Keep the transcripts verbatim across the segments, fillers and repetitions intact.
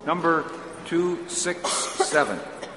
Number two six seven.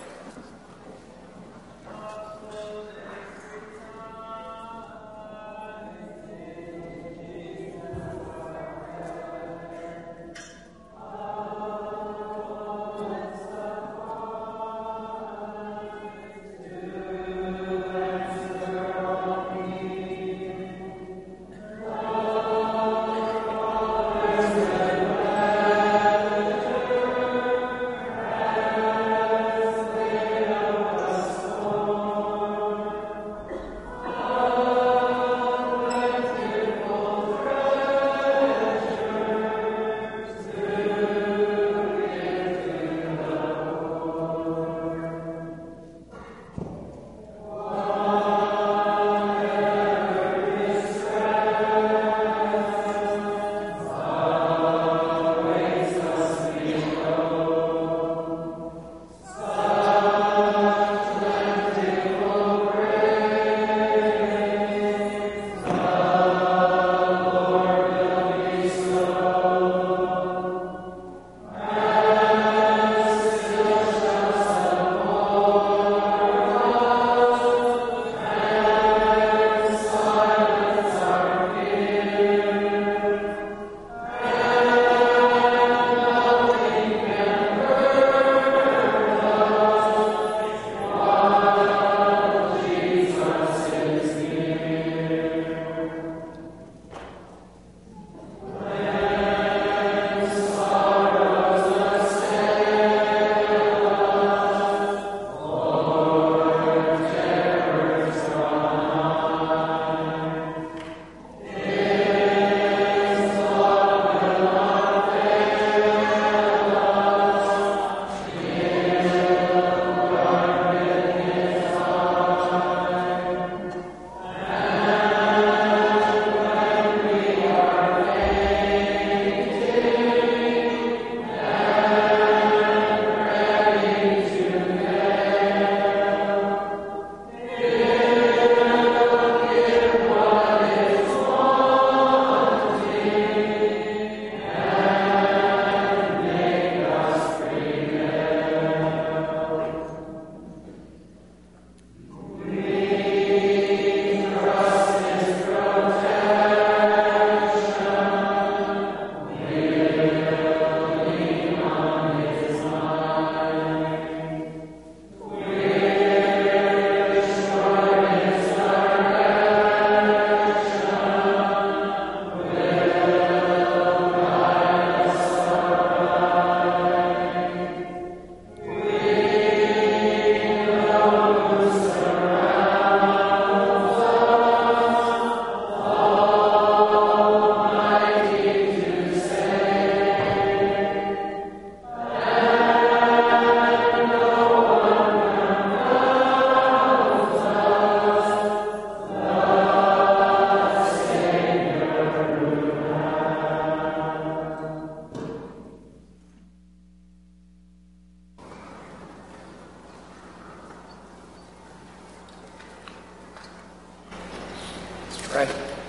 Right.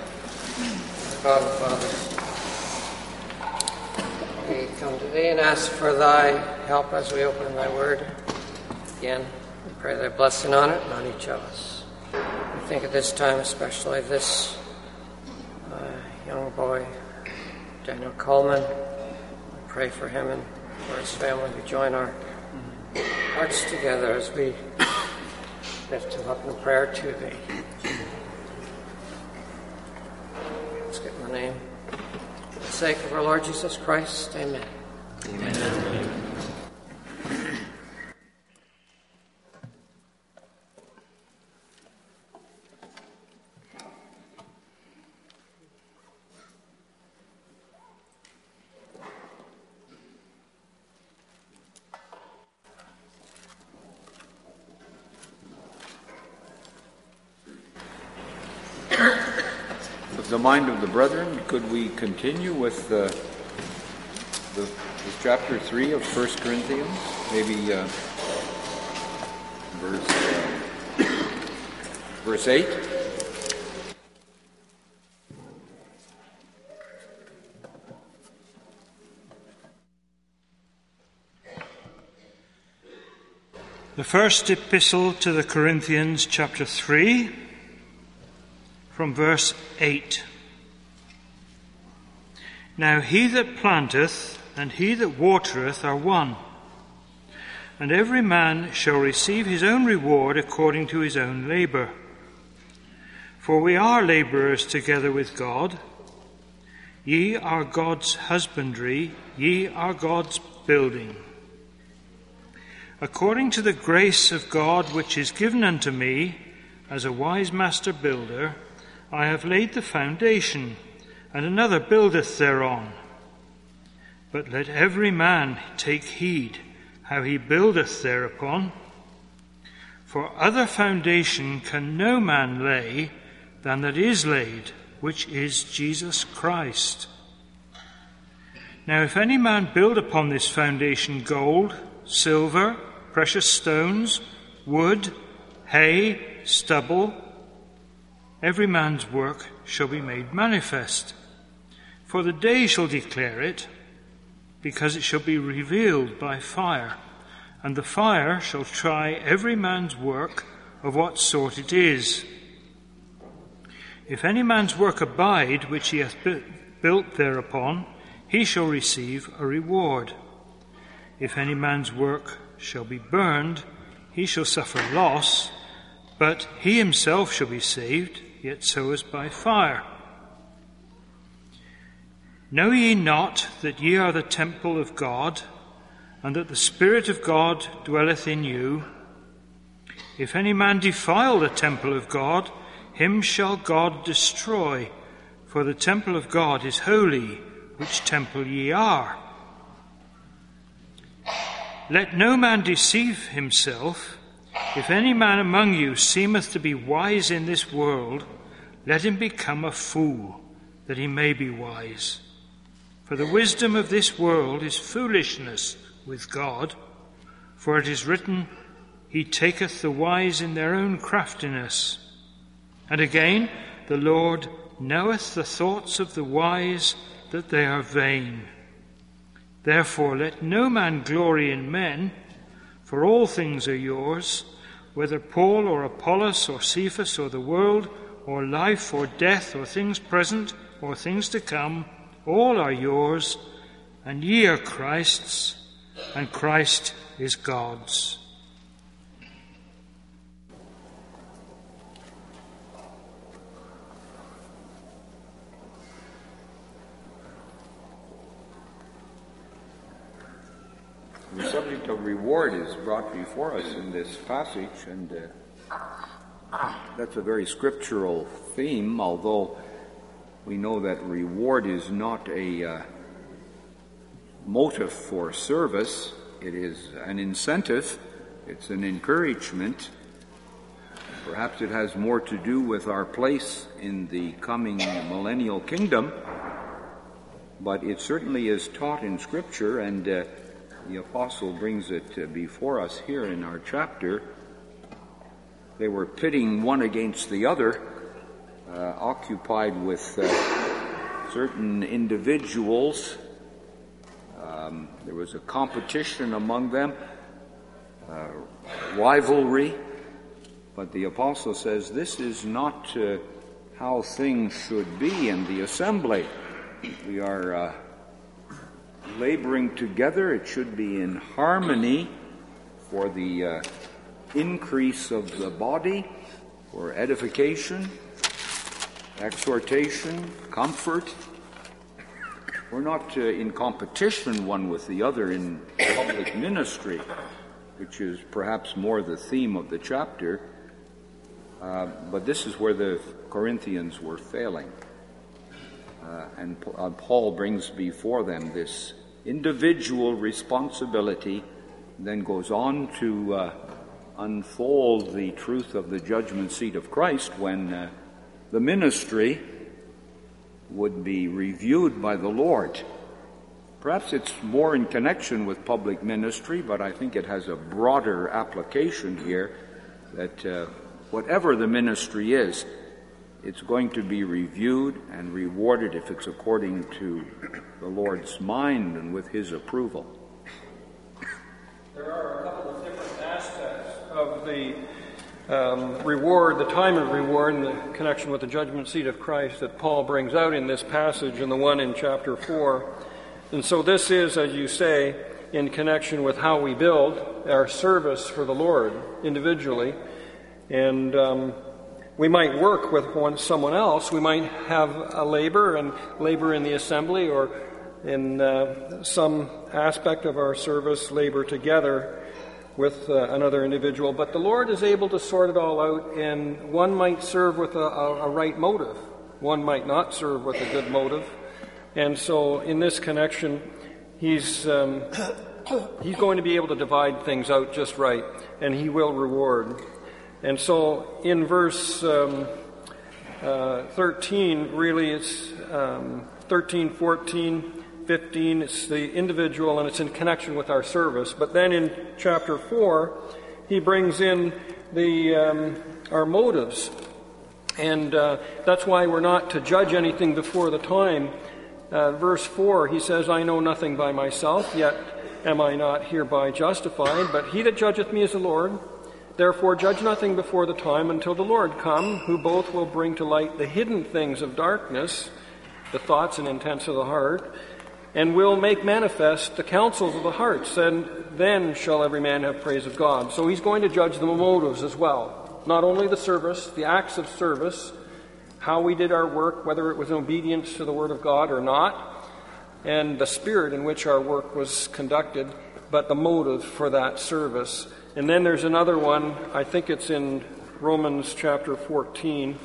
God and Father, we come today and ask for thy help as we open thy word. Again, we pray thy blessing on it and on each of us. We think at this time especially this uh, young boy, Daniel Coleman. We pray for him and for his family. We join our hearts together as we lift him up in prayer to thee. Let's get my name. For the sake of our Lord Jesus Christ, amen. Amen. Amen. With the mind of the brethren, could we continue with the, the with chapter three of First Corinthians? Maybe uh, verse uh, verse eight. The first epistle to the Corinthians, chapter three, from verse eight. Now he that planteth and he that watereth are one, and every man shall receive his own reward according to his own labour. For we are labourers together with God. Ye are God's husbandry, ye are God's building. According to the grace of God which is given unto me, as a wise master builder, I have laid the foundation, and another buildeth thereon. But let every man take heed how he buildeth thereupon. For other foundation can no man lay than that is laid, which is Jesus Christ. Now if any man build upon this foundation gold, silver, precious stones, wood, hay, stubble, every man's work shall be made manifest. For the day shall declare it, because it shall be revealed by fire, and the fire shall try every man's work of what sort it is. If any man's work abide, which he hath built thereupon, he shall receive a reward. If any man's work shall be burned, he shall suffer loss, but he himself shall be saved, yet so as by fire. Know ye not that ye are the temple of God, and that the Spirit of God dwelleth in you? If any man defile the temple of God, him shall God destroy, for the temple of God is holy, which temple ye are. Let no man deceive himself. If any man among you seemeth to be wise in this world, let him become a fool, that he may be wise. For the wisdom of this world is foolishness with God. For it is written, He taketh the wise in their own craftiness. And again, the Lord knoweth the thoughts of the wise, that they are vain. Therefore let no man glory in men, for all things are yours, whether Paul or Apollos or Cephas or the world, or life or death or things present or things to come, all are yours, and ye are Christ's, and Christ is God's. The subject of reward is brought before us in this passage, and uh, that's a very scriptural theme, although we know that reward is not a uh, motive for service. It is an incentive. It's an encouragement. Perhaps it has more to do with our place in the coming millennial kingdom, but it certainly is taught in Scripture, and uh, the apostle brings it uh, before us here in our chapter. They were pitting one against the other, uh, occupied with uh, certain individuals. Um, there was a competition among them, uh, rivalry. But the apostle says this is not uh, how things should be in the assembly. We are uh, laboring together. It should be in harmony for the uh, increase of the body, for edification, exhortation, comfort. We're not uh, in competition one with the other in public ministry, which is perhaps more the theme of the chapter. Uh, but this is where the Corinthians were failing. Uh, and uh, Paul brings before them this individual responsibility, then goes on to uh, unfold the truth of the judgment seat of Christ when uh, the ministry would be reviewed by the Lord. Perhaps it's more in connection with public ministry, but I think it has a broader application here that uh, whatever the ministry is, it's going to be reviewed and rewarded if it's according to the Lord's mind and with His approval. There are a couple of different aspects of the um, reward, the time of reward in the connection with the judgment seat of Christ that Paul brings out in this passage and the one in chapter four. And so this is, as you say, in connection with how we build our service for the Lord individually. And um, we might work with one, someone else. We might have a labor and labor in the assembly, or in uh, some aspect of our service, labor together with uh, another individual. But the Lord is able to sort it all out, and one might serve with a, a, a right motive. One might not serve with a good motive. And so in this connection, he's um, he's going to be able to divide things out just right, and he will reward. And so in verse um, uh, thirteen, really it's um, thirteen, fourteen, fifteen, it's the individual, and it's in connection with our service. But then in chapter four, he brings in the um, our motives. And uh, that's why we're not to judge anything before the time. Uh, verse four, he says, I know nothing by myself, yet am I not hereby justified, but he that judgeth me is the Lord. Therefore judge nothing before the time until the Lord come, who both will bring to light the hidden things of darkness, the thoughts and intents of the heart, and will make manifest the counsels of the hearts, and then shall every man have praise of God. So he's going to judge the motives as well. Not only the service, the acts of service, how we did our work, whether it was in obedience to the Word of God or not, and the spirit in which our work was conducted, but the motive for that service. And then there's another one, I think it's in Romans chapter fourteen.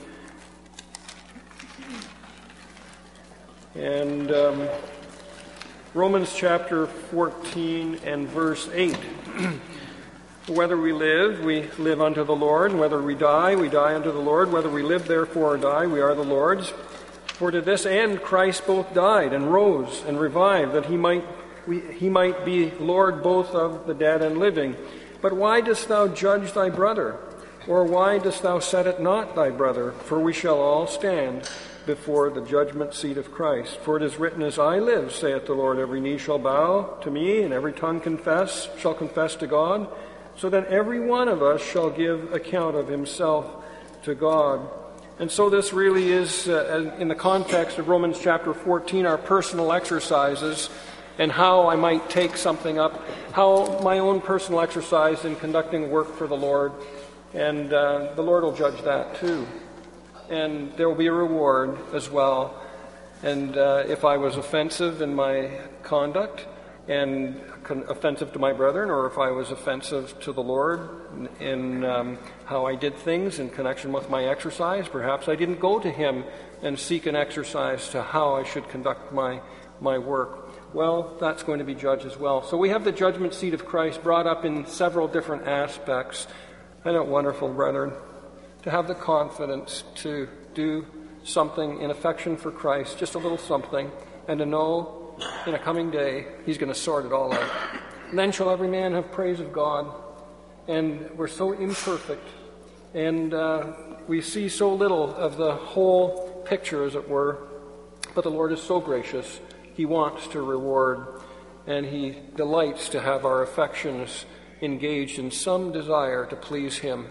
And um, Romans chapter fourteen and verse eight. Whether we live, we live unto the Lord. Whether we die, we die unto the Lord. Whether we live, therefore, or die, we are the Lord's. For to this end Christ both died and rose and revived, that he might we, he might be Lord both of the dead and living. But why dost thou judge thy brother? Or why dost thou set at naught thy brother? For we shall all stand before the judgment seat of Christ. For it is written, As I live, saith the Lord, every knee shall bow to me, and every tongue confess, shall confess to God. So then every one of us shall give account of himself to God. And so this really is, uh, in the context of Romans chapter fourteen, our personal exercises, and how I might take something up, how my own personal exercise in conducting work for the Lord. And uh, the Lord will judge that too. And there will be a reward as well. And uh, if I was offensive in my conduct and con- offensive to my brethren, or if I was offensive to the Lord in, in um, how I did things in connection with my exercise, perhaps I didn't go to him and seek an exercise to how I should conduct my, my work. Well, that's going to be judged as well. So we have the judgment seat of Christ brought up in several different aspects. Isn't it wonderful, brethren, to have the confidence to do something in affection for Christ, just a little something, and to know in a coming day he's going to sort it all out. And then shall every man have praise of God. And we're so imperfect, and uh, we see so little of the whole picture, as it were, but the Lord is so gracious. He wants to reward, and he delights to have our affections engaged in some desire to please him.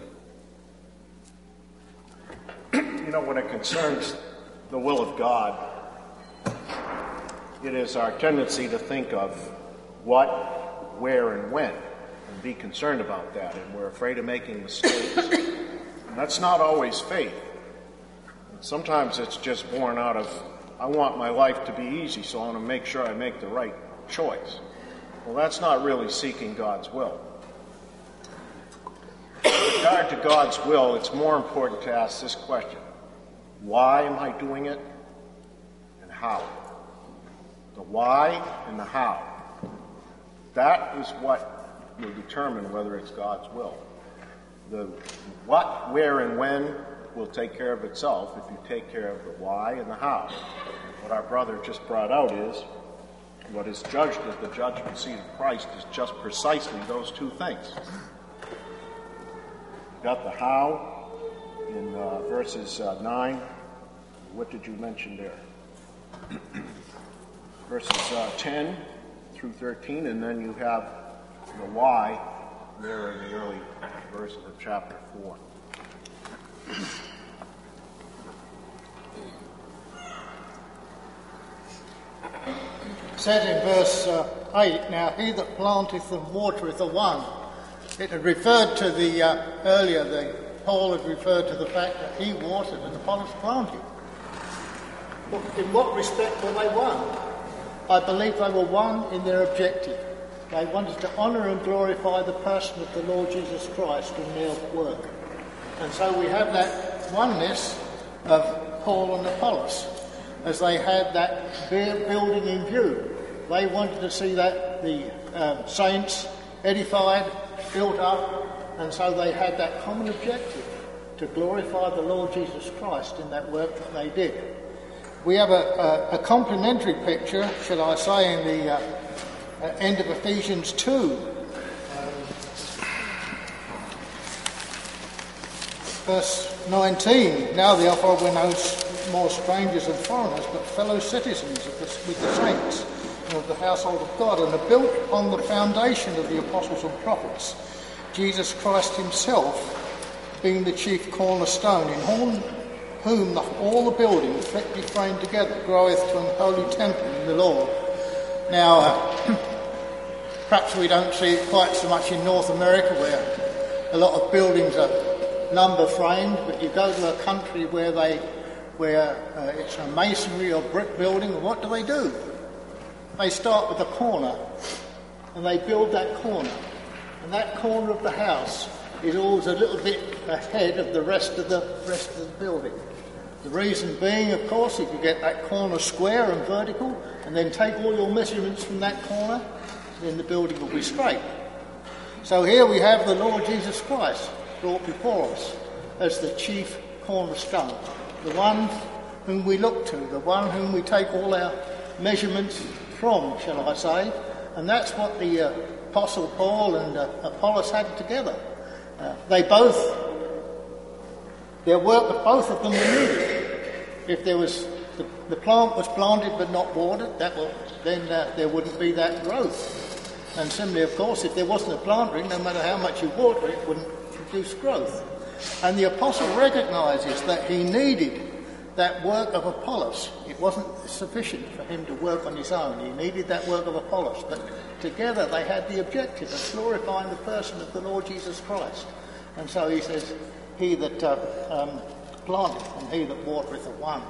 You know, when it concerns the will of God, it is our tendency to think of what, where, and when, and be concerned about that, and we're afraid of making mistakes. And that's not always faith. Sometimes it's just born out of, I want my life to be easy, so I want to make sure I make the right choice. Well, that's not really seeking God's will. With regard to God's will, it's more important to ask this question: why am I doing it, and how? The why and the how. That is what will determine whether it's God's will. The what, where, and when will take care of itself if you take care of the why and the how. What our brother just brought out is, what is judged at the judgment seat of Christ is just precisely those two things. You've got the how in uh, verses uh, nine. What did you mention there? verses uh, ten through thirteen, and then you have the why there in the early verses of chapter four. It says in verse uh, eight, now he that planteth and watereth are one. It had referred to the, uh, earlier, the, Paul had referred to the fact that he watered and Apollos planted. But in what respect were they one? I believe they were one in their objective. They wanted to honour and glorify the person of the Lord Jesus Christ in their work. And so we have that oneness of Paul and Apollos, as they had that building in view. They wanted to see that the um, saints edified, built up, and so they had that common objective to glorify the Lord Jesus Christ in that work that they did. We have a, a, a complementary picture, shall I say, in the uh, uh, end of Ephesians two. Um, verse nineteen, now therefore we're no more strangers and foreigners, but fellow citizens of the, with the saints and of the household of God, and are built on the foundation of the apostles and prophets, Jesus Christ himself being the chief cornerstone, in whom, whom the, all the building fitly framed together groweth to an holy temple in the Lord. Now, uh, perhaps we don't see it quite so much in North America, where a lot of buildings are lumber framed, but you go to a country where they where uh, it's a masonry or brick building, and what do they do? They start with a corner, and they build that corner. And that corner of the house is always a little bit ahead of the rest of the rest of the building. The reason being, of course, if you get that corner square and vertical, and then take all your measurements from that corner, then the building will be straight. So here we have the Lord Jesus Christ brought before us as the chief cornerstone, the one whom we look to, the one whom we take all our measurements from, shall I say, and that's what the uh, Apostle Paul and uh, Apollos had together. Uh, they both, their work of both of them were needed. If there was, the, the plant was planted but not watered, that will, then uh, there wouldn't be that growth. And similarly, of course, if there wasn't a planting, no matter how much you water it, it wouldn't produce growth. And the apostle recognises that he needed that work of Apollos. It wasn't sufficient for him to work on his own. He needed that work of Apollos. But together they had the objective of glorifying the person of the Lord Jesus Christ. And so he says, he that uh, um, planteth and he that watereth are one.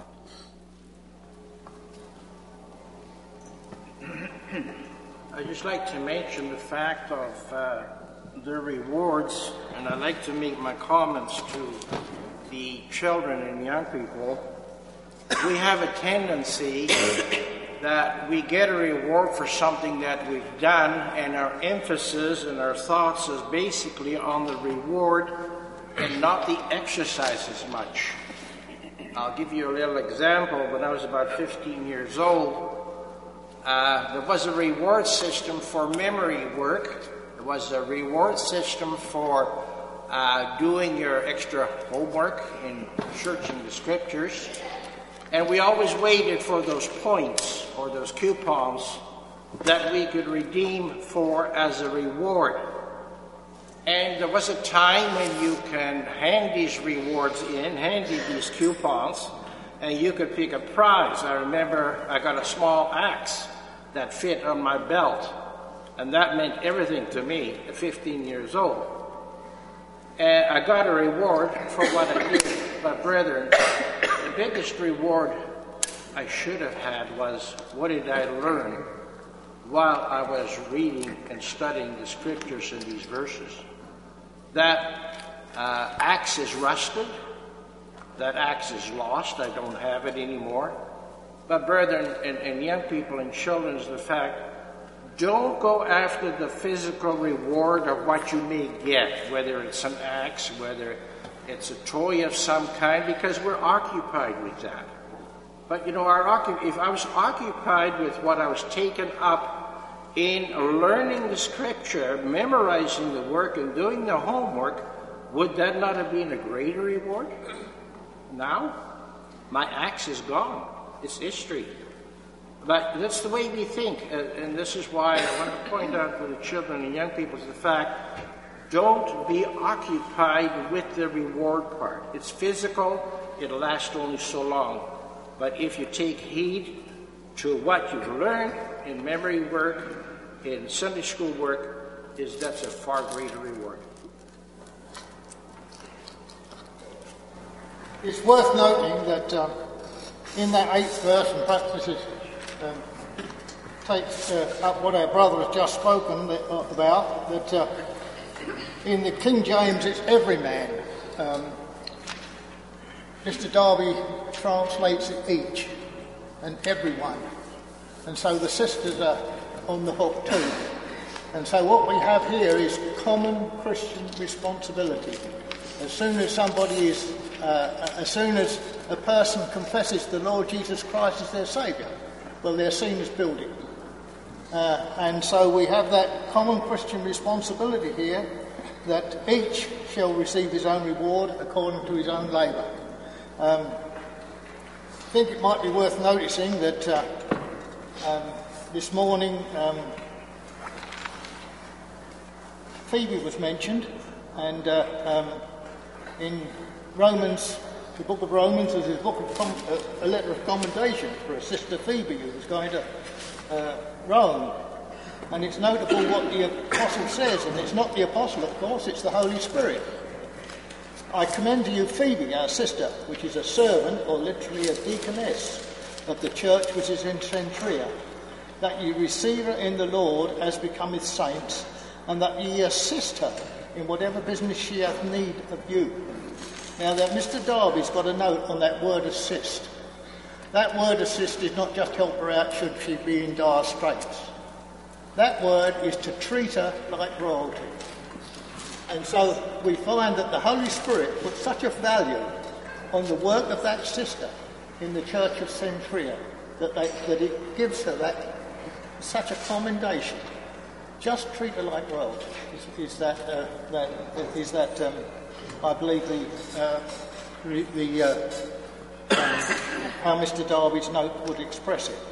I'd just like to mention the fact of uh, the rewards, and I'd like to make my comments to the children and young people. We have a tendency that we get a reward for something that we've done, and our emphasis and our thoughts is basically on the reward and not the exercise as much. I'll give you a little example. When I was about fifteen years old, uh, there was a reward system for memory work. There was a reward system for uh, doing your extra homework in searching the scriptures. And we always waited for those points or those coupons that we could redeem for as a reward. And there was a time when you can hand these rewards in, hand these coupons, and you could pick a prize. I remember I got a small axe that fit on my belt, and that meant everything to me at fifteen years old. And I got a reward for what I did. But brethren, the biggest reward I should have had was, what did I learn while I was reading and studying the scriptures in these verses? That uh, axe is rusted. That axe is lost. I don't have it anymore. But brethren and, and young people and children, is the fact, don't go after the physical reward of what you may get, whether it's an axe, whether it's a toy of some kind, because we're occupied with that. But you know, our if I was occupied with what I was taken up in learning the scripture, memorizing the work and doing the homework, would that not have been a greater reward? Now, my axe is gone. It's history. But that's the way we think, and this is why I want to point out to the children and young people is the fact, don't be occupied with the reward part. It's physical, it'll last only so long. But if you take heed to what you've learned in memory work, in Sunday school work, is that's a far greater reward. It's worth noting that um, in that eighth verse, and perhaps this is Um, takes uh, up what our brother has just spoken that, uh, about, that uh, in the King James it's every man. Um, Mister Darby translates it each and everyone. And so the sisters are on the hook too. And so what we have here is common Christian responsibility. As soon as somebody is, uh, as soon as a person confesses the Lord Jesus Christ as their Saviour, well, they're seen as building. Uh, and so we have that common Christian responsibility here that each shall receive his own reward according to his own labour. Um, I think it might be worth noticing that uh, um, this morning um, Phoebe was mentioned, and uh, um, in Romans, the book of Romans, is a book of com- a letter of commendation for a sister Phoebe who was going to uh, Rome. And it's notable what the apostle says, and it's not the apostle, of course, it's the Holy Spirit. I commend to you Phoebe, our sister, which is a servant, or literally a deaconess, of the church which is in Cenchrea, that ye receive her in the Lord as becometh saints, and that ye assist her in whatever business she hath need of you. Now, that Mister Darby's got a note on that word assist. That word assist is not just help her out should she be in dire straits. That word is to treat her like royalty. And so we find that the Holy Spirit puts such a value on the work of that sister in the church of Cenchrea that, they, that it gives her that such a commendation. Just treat her like royalty. Is, is that, uh, that, is that um, I believe the, uh, the uh, um, how Mister Darby's note would express it.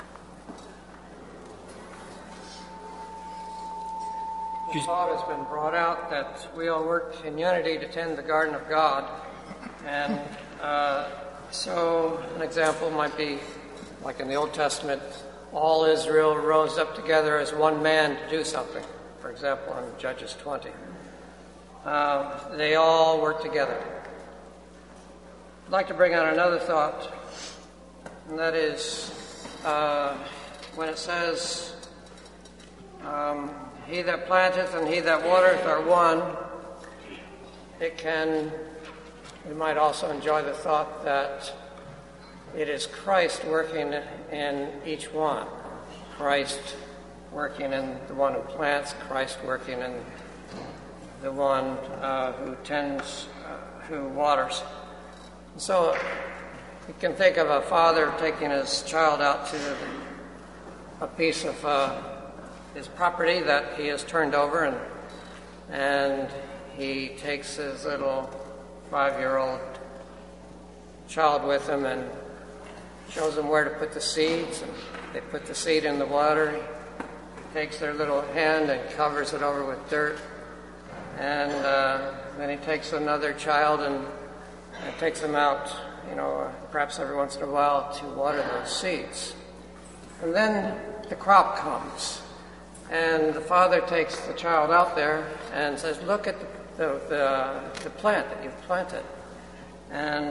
The thought has been brought out that we all work in unity to tend the garden of God, and uh, so an example might be like in the Old Testament, all Israel rose up together as one man to do something. For example, in Judges twenty. Uh, they all work together. I'd like to bring out another thought, and that is uh, when it says, um, he that planteth and he that watereth are one, it can, we might also enjoy the thought that it is Christ working in each one. Christ working in the one who plants, Christ working in the one uh, who tends, uh, who waters. So you can think of a father taking his child out to a piece of uh, his property that he has turned over, and and he takes his little five-year-old child with him and shows them where to put the seeds, and they put the seed in the water. He takes their little hand and covers it over with dirt, and uh, then he takes another child and, and takes them out, you know, perhaps every once in a while to water those seeds. And then the crop comes, and the father takes the child out there and says, look at the, the, the, the plant that you've planted. And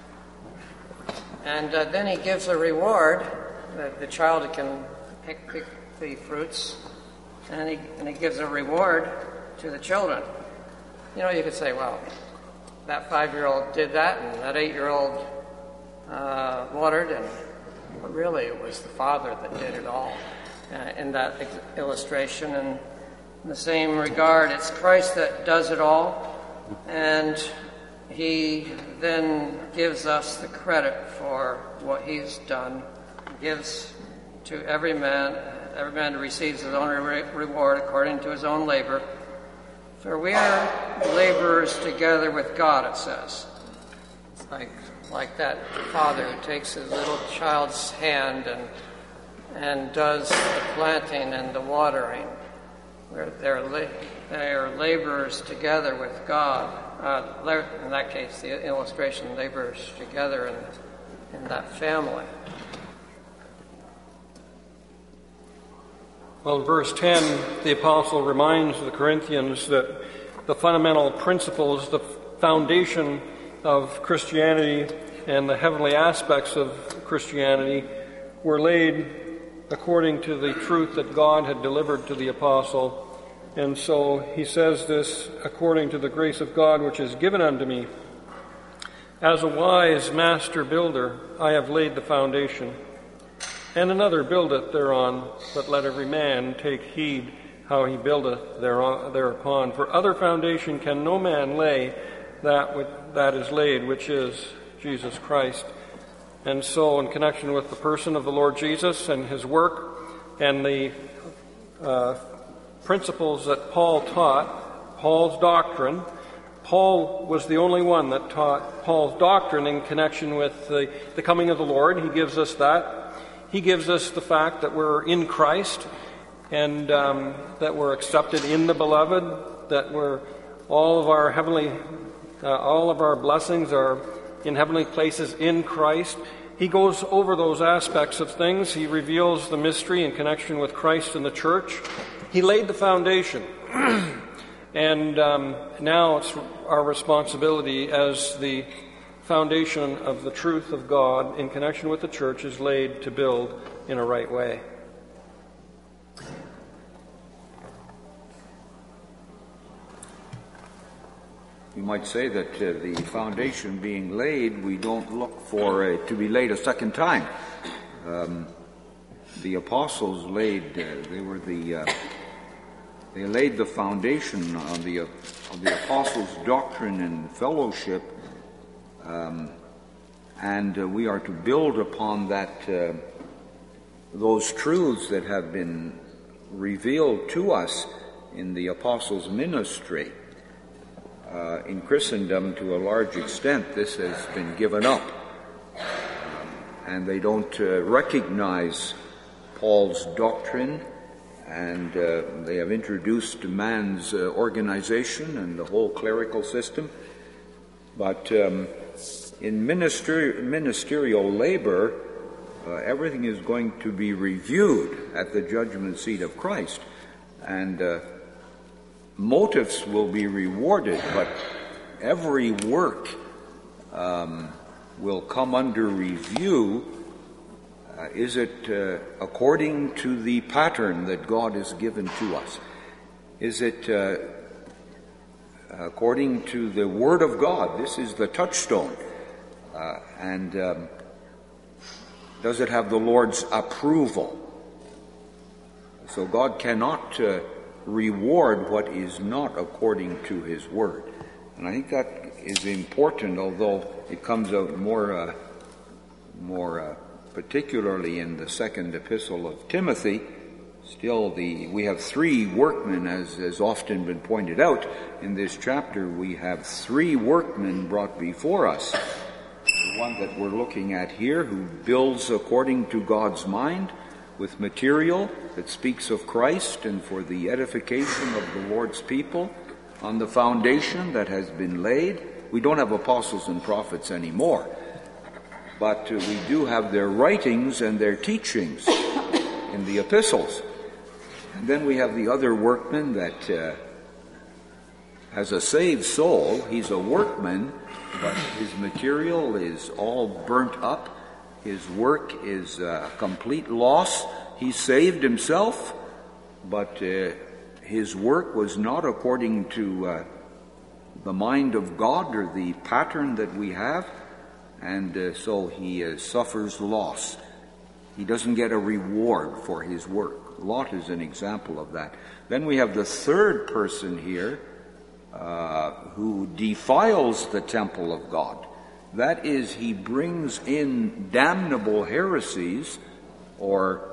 And uh, then he gives a reward. The, the child can pick, pick the fruits, and he, and he gives a reward to the children. You know, you could say, well, that five-year-old did that, and that eight-year-old uh, watered, and but really it was the father that did it all uh, in that ex- illustration. And in the same regard, it's Christ that does it all, and he then gives us the credit for what he's done, gives to every man, every man receives his own re- reward according to his own labor. For we are laborers together with God, it says. It's like, like that father who takes his little child's hand and and does the planting and the watering, where they're, la- they're laborers together with God. Uh, in that case, the illustration, laborers together in, in that family. Well, in verse ten, the apostle reminds the Corinthians that the fundamental principles, the foundation of Christianity and the heavenly aspects of Christianity were laid according to the truth that God had delivered to the apostle. And so he says this, according to the grace of God which is given unto me. As a wise master builder, I have laid the foundation, and another buildeth thereon, but let every man take heed how he buildeth thereupon. For other foundation can no man lay that which, that is laid, which is Jesus Christ. And so, in connection with the person of the Lord Jesus and his work and the uh, principles that Paul taught, Paul's doctrine, Paul was the only one that taught Paul's doctrine in connection with the, the coming of the Lord. He gives us that. He gives us the fact that we're in Christ and um, that we're accepted in the Beloved, that we're all of our heavenly, uh, all of our blessings are in heavenly places in Christ. He goes over those aspects of things. He reveals the mystery in connection with Christ and the church. He laid the foundation. And um, now it's our responsibility as the foundation of the truth of God in connection with the church is laid to build in a right way. You might say that uh, the foundation being laid, we don't look for it to be laid a second time. Um, the apostles laid, uh, they were the, uh, they laid the foundation on the, uh, of the apostles' doctrine and fellowship, um, and uh, we are to build upon that, uh, those truths that have been revealed to us in the apostles' ministry. Uh, in Christendom, to a large extent, this has been given up. Um, and they don't uh, recognize Paul's doctrine, and uh, they have introduced man's uh, organization and the whole clerical system. But um, in minister- ministerial labor, uh, everything is going to be reviewed at the judgment seat of Christ. And uh, motives will be rewarded, but every work um, will come under review. Uh, is it uh, according to the pattern that God has given to us? Is it uh, according to the Word of God? This is the touchstone. Uh, and um, does it have the Lord's approval? So God cannot uh, reward what is not according to his word. And I think that is important, although it comes out more uh, more uh, particularly in the second epistle of Timothy. Still, the we have three workmen, as has often been pointed out in this chapter. We have three workmen brought before us. The one that we're looking at here, who builds according to God's mind, with material that speaks of Christ and for the edification of the Lord's people on the foundation that has been laid. We don't have apostles and prophets anymore, but uh, we do have their writings and their teachings in the epistles. And then we have the other workman that uh, has a saved soul. He's a workman, but his material is all burnt up. His work is a complete loss. He saved himself, but uh, his work was not according to uh, the mind of God or the pattern that we have, and uh, so he uh, suffers loss. He doesn't get a reward for his work. Lot is an example of that. Then we have the third person here uh, who defiles the temple of God. That is, he brings in damnable heresies or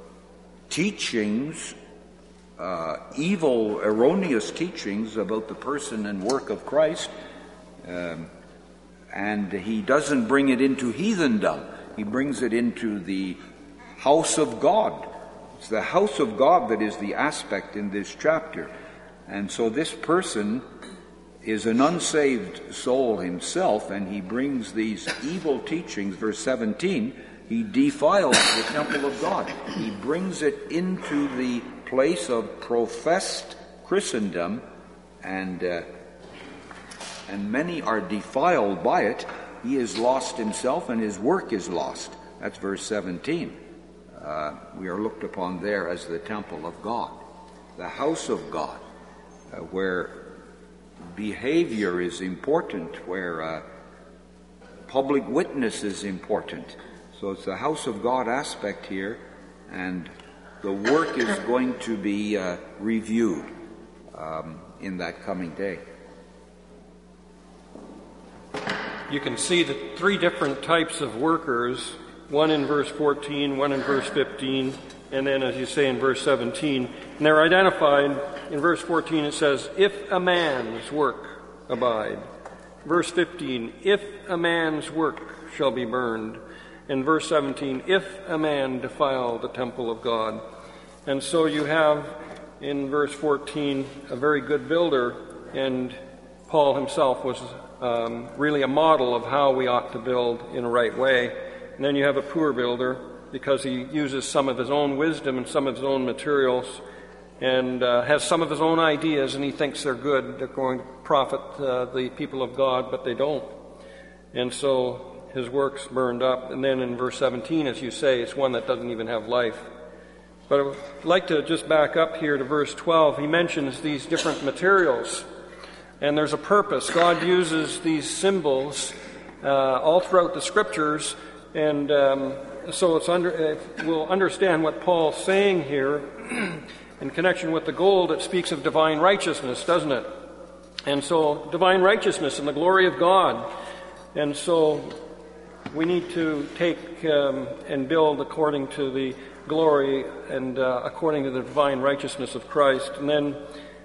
teachings, uh, evil, erroneous teachings about the person and work of Christ, um, and he doesn't bring it into heathendom. He brings it into the house of God. It's the house of God that is the aspect in this chapter. And so this person is an unsaved soul himself, and he brings these evil teachings, verse seventeen, he defiles the temple of God. He brings it into the place of professed Christendom, and uh, and many are defiled by it. He is lost himself, and his work is lost. That's verse seventeen. Uh, we are looked upon there as the temple of God, the house of God, uh, where behavior is important, where uh, public witness is important. So it's the house of God aspect here, and the work is going to be uh, reviewed um, in that coming day. You can see the three different types of workers, one in verse fourteen, one in verse fifteen, and then, as you say, in verse seventeen. And they're identified. In verse fourteen it says, if a man's work abide. Verse fifteen, if a man's work shall be burned. In verse seventeen, if a man defile the temple of God. And so you have, in verse fourteen, a very good builder, and Paul himself was um, really a model of how we ought to build in a right way. And then you have a poor builder, because he uses some of his own wisdom and some of his own materials, and uh, has some of his own ideas, and he thinks they're good, they're going to profit uh, the people of God, but they don't. And so his work's burned up. And then in verse seventeen, as you say, it's one that doesn't even have life. But I would like to just back up here to verse twelve. He mentions these different materials, and there's a purpose. God uses these symbols uh, all throughout the Scriptures, and um, so it's under, we'll understand what Paul's saying here. In connection with the gold, it speaks of divine righteousness, doesn't it? And so, divine righteousness and the glory of God. And so, we need to take um, and build according to the glory and uh, according to the divine righteousness of Christ. And then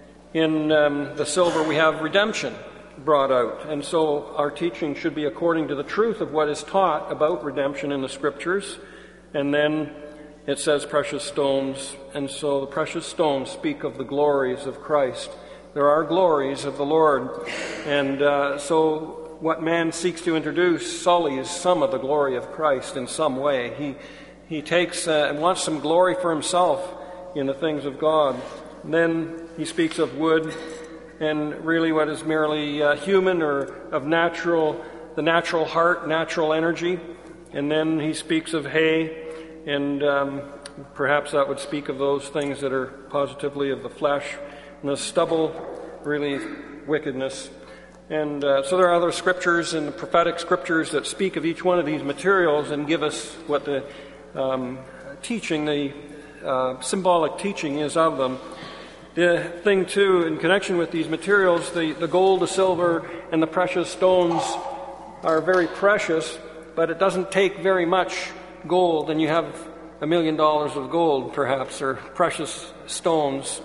in um, the silver we have redemption brought out. And so our teaching should be according to the truth of what is taught about redemption in the Scriptures. And then it says precious stones. And so the precious stones speak of the glories of Christ. There are glories of the Lord. And uh, so what man seeks to introduce sullies some of the glory of Christ in some way. He he takes uh, and wants some glory for himself in the things of God. And then he speaks of wood, and really what is merely uh, human or of natural, the natural heart, natural energy. And then he speaks of hay, and um, perhaps that would speak of those things that are positively of the flesh. And the stubble, really wickedness. And uh, so there are other scriptures and the prophetic scriptures that speak of each one of these materials and give us what the um, teaching, the uh, symbolic teaching is of them. The thing, too, in connection with these materials, the, the gold, the silver, and the precious stones are very precious, but it doesn't take very much gold, and you have a million dollars of gold, perhaps, or precious stones.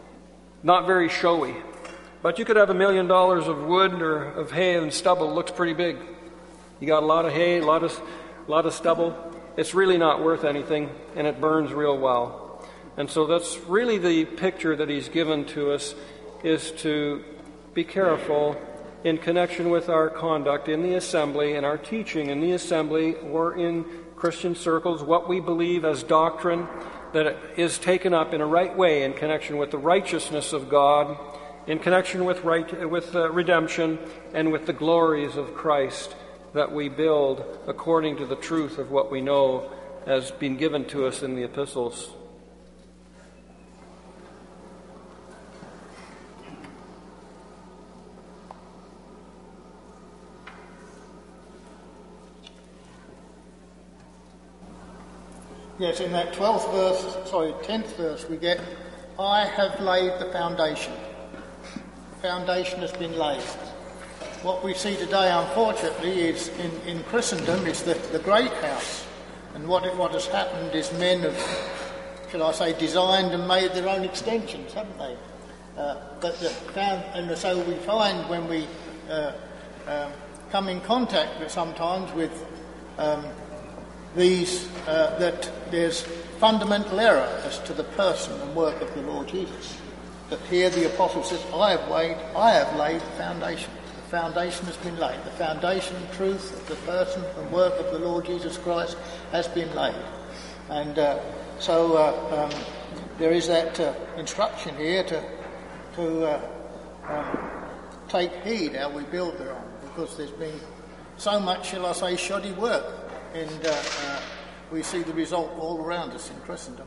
Not very showy. But you could have a million dollars of wood or of hay and stubble. It looks pretty big. You got a lot of hay, a lot of, a lot of stubble. It's really not worth anything, and it burns real well. And so that's really the picture that he's given to us, is to be careful in connection with our conduct in the assembly and our teaching in the assembly or in Christian circles, what we believe as doctrine, that it is taken up in a right way in connection with the righteousness of God, in connection with right, with uh, redemption, and with the glories of Christ, that we build according to the truth of what we know has been given to us in the epistles. Yes, in that twelfth verse, sorry, tenth verse, we get, I have laid the foundation. The foundation has been laid. What we see today, unfortunately, is in, in Christendom, is the, the great house. And what it, what has happened is men have, shall I say, designed and made their own extensions, haven't they? Uh, but the found, and so we find when we uh, uh, come in contact with sometimes with um, these uh, that there's fundamental error as to the person and work of the Lord Jesus. That here the apostle says, I have laid, I have laid the foundation. The foundation has been laid. The foundation and truth of the person and work of the Lord Jesus Christ has been laid. And uh, so uh, um, there is that uh, instruction here to to uh, um, take heed how we build thereon, because there's been so much, shall I say, shoddy work, and uh, uh, we see the result all around us in Christendom.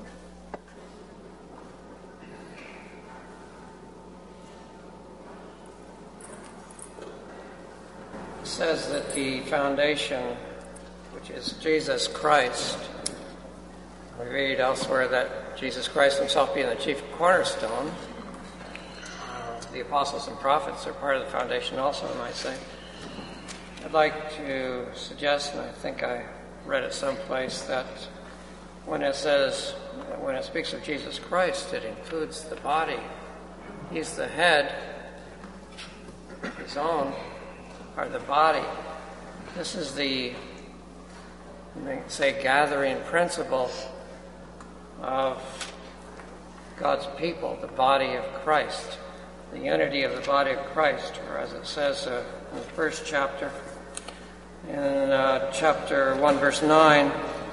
It says that the foundation, which is Jesus Christ, we read elsewhere that Jesus Christ himself being the chief cornerstone. Uh, the apostles and prophets are part of the foundation also, I might say. I'd like to suggest, and I think I read it someplace, that when it says, when it speaks of Jesus Christ, it includes the body. He's the head, his own, or the body. This is the, say, gathering principle of God's people, the body of Christ, the unity of the body of Christ, or as it says uh, in the first chapter, in uh, chapter one, verse nine,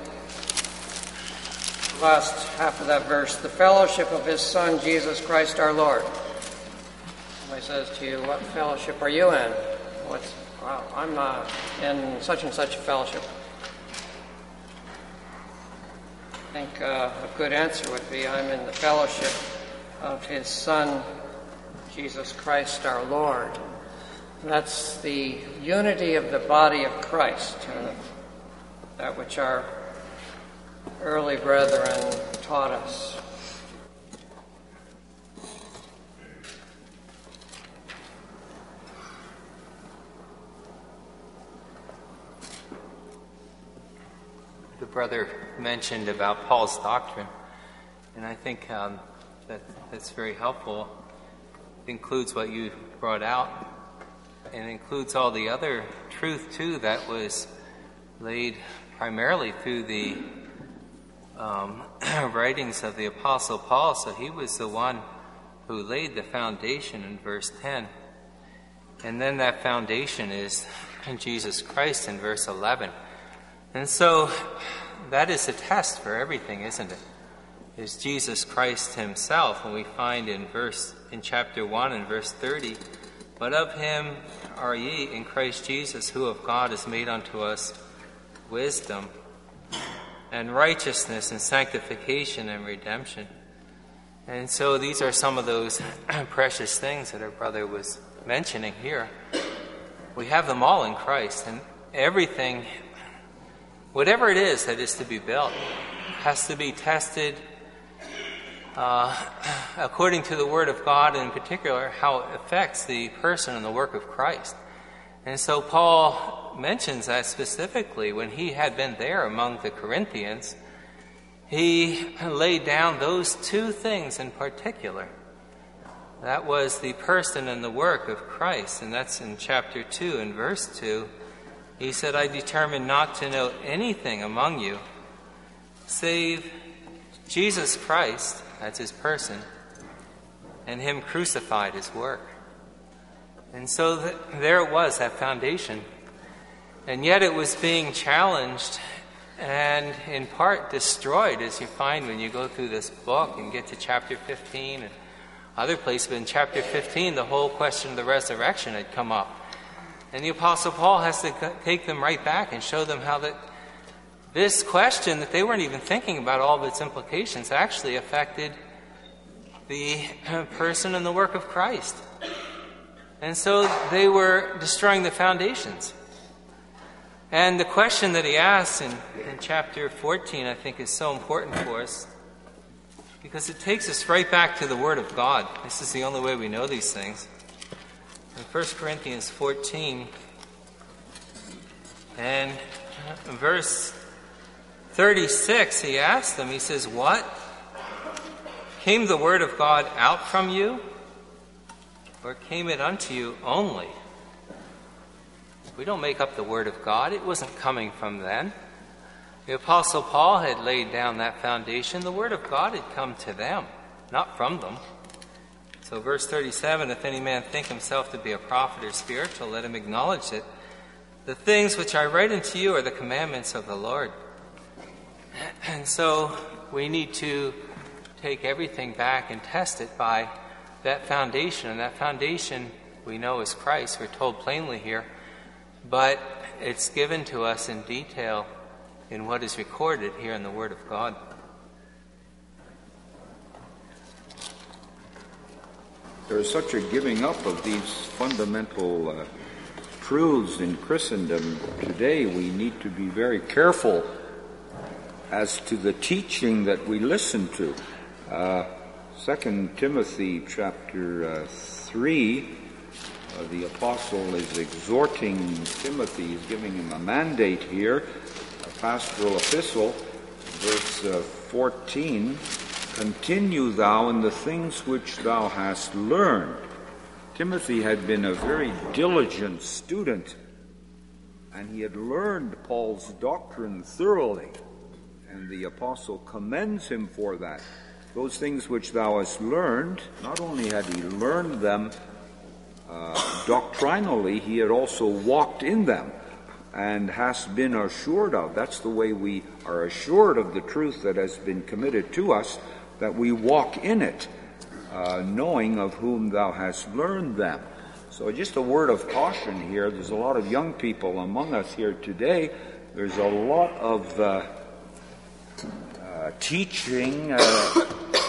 last half of that verse, the fellowship of his Son, Jesus Christ our Lord. Somebody says to you, what fellowship are you in? What's, well, I'm uh, in such and such a fellowship. I think uh, a good answer would be, I'm in the fellowship of his Son, Jesus Christ our Lord. That's the unity of the body of Christ, uh, that which our early brethren taught us. The brother mentioned about Paul's doctrine, and I think um, that that's very helpful. It includes what you brought out, and includes all the other truth too that was laid primarily through the um, writings of the Apostle Paul. So he was the one who laid the foundation in verse ten, and then that foundation is in Jesus Christ in verse eleven. And so that is a test for everything, isn't it? Is Jesus Christ himself, and we find in verse in chapter one and verse thirty, but of him are ye in Christ Jesus, who of God is made unto us wisdom and righteousness and sanctification and redemption. And so these are some of those precious things that our brother was mentioning here. We have them all in Christ, and everything, whatever it is that is to be built, has to be tested uh, according to the Word of God, and in particular, how it affects the person and the work of Christ. And so Paul mentions that specifically when he had been there among the Corinthians. He laid down those two things in particular. That was the person and the work of Christ, and that's in chapter two and verse two. He said, I determined not to know anything among you save Jesus Christ, that's his person, and him crucified, his work. And so th- there it was, that foundation. And yet it was being challenged and in part destroyed, as you find when you go through this book and get to chapter fifteen and other places. But in chapter fifteen, the whole question of the resurrection had come up. And the Apostle Paul has to take them right back and show them how that this question that they weren't even thinking about all of its implications actually affected the person and the work of Christ. And so they were destroying the foundations. And the question that he asks in, in chapter fourteen, I think, is so important for us because it takes us right back to the Word of God. This is the only way we know these things. In First Corinthians fourteen, and in verse thirty-six, he asks them, he says, what? Came the Word of God out from you? Or came it unto you only? We don't make up the Word of God. It wasn't coming from then. The Apostle Paul had laid down that foundation. The Word of God had come to them, not from them. So verse thirty-seven, if any man think himself to be a prophet or spiritual, let him acknowledge it. The things which I write unto you are the commandments of the Lord. And so we need to take everything back and test it by that foundation. And that foundation we know is Christ. We're told plainly here. But it's given to us in detail in what is recorded here in the Word of God. There is such a giving up of these fundamental uh, truths in Christendom today. We need to be very careful as to the teaching that we listen to. Uh, Second Timothy chapter uh, three, uh, the apostle is exhorting Timothy. He's giving him a mandate here, a pastoral epistle, verse uh, fourteen. Continue thou in the things which thou hast learned. Timothy had been a very diligent student, and he had learned Paul's doctrine thoroughly, and the apostle commends him for that. Those things which thou hast learned, not only had he learned them uh, doctrinally, he had also walked in them and has been assured of. That's the way we are assured of the truth that has been committed to us, that we walk in it, uh, knowing of whom thou hast learned them. So just a word of caution here. There's a lot of young people among us here today. There's a lot of uh, uh, teaching uh,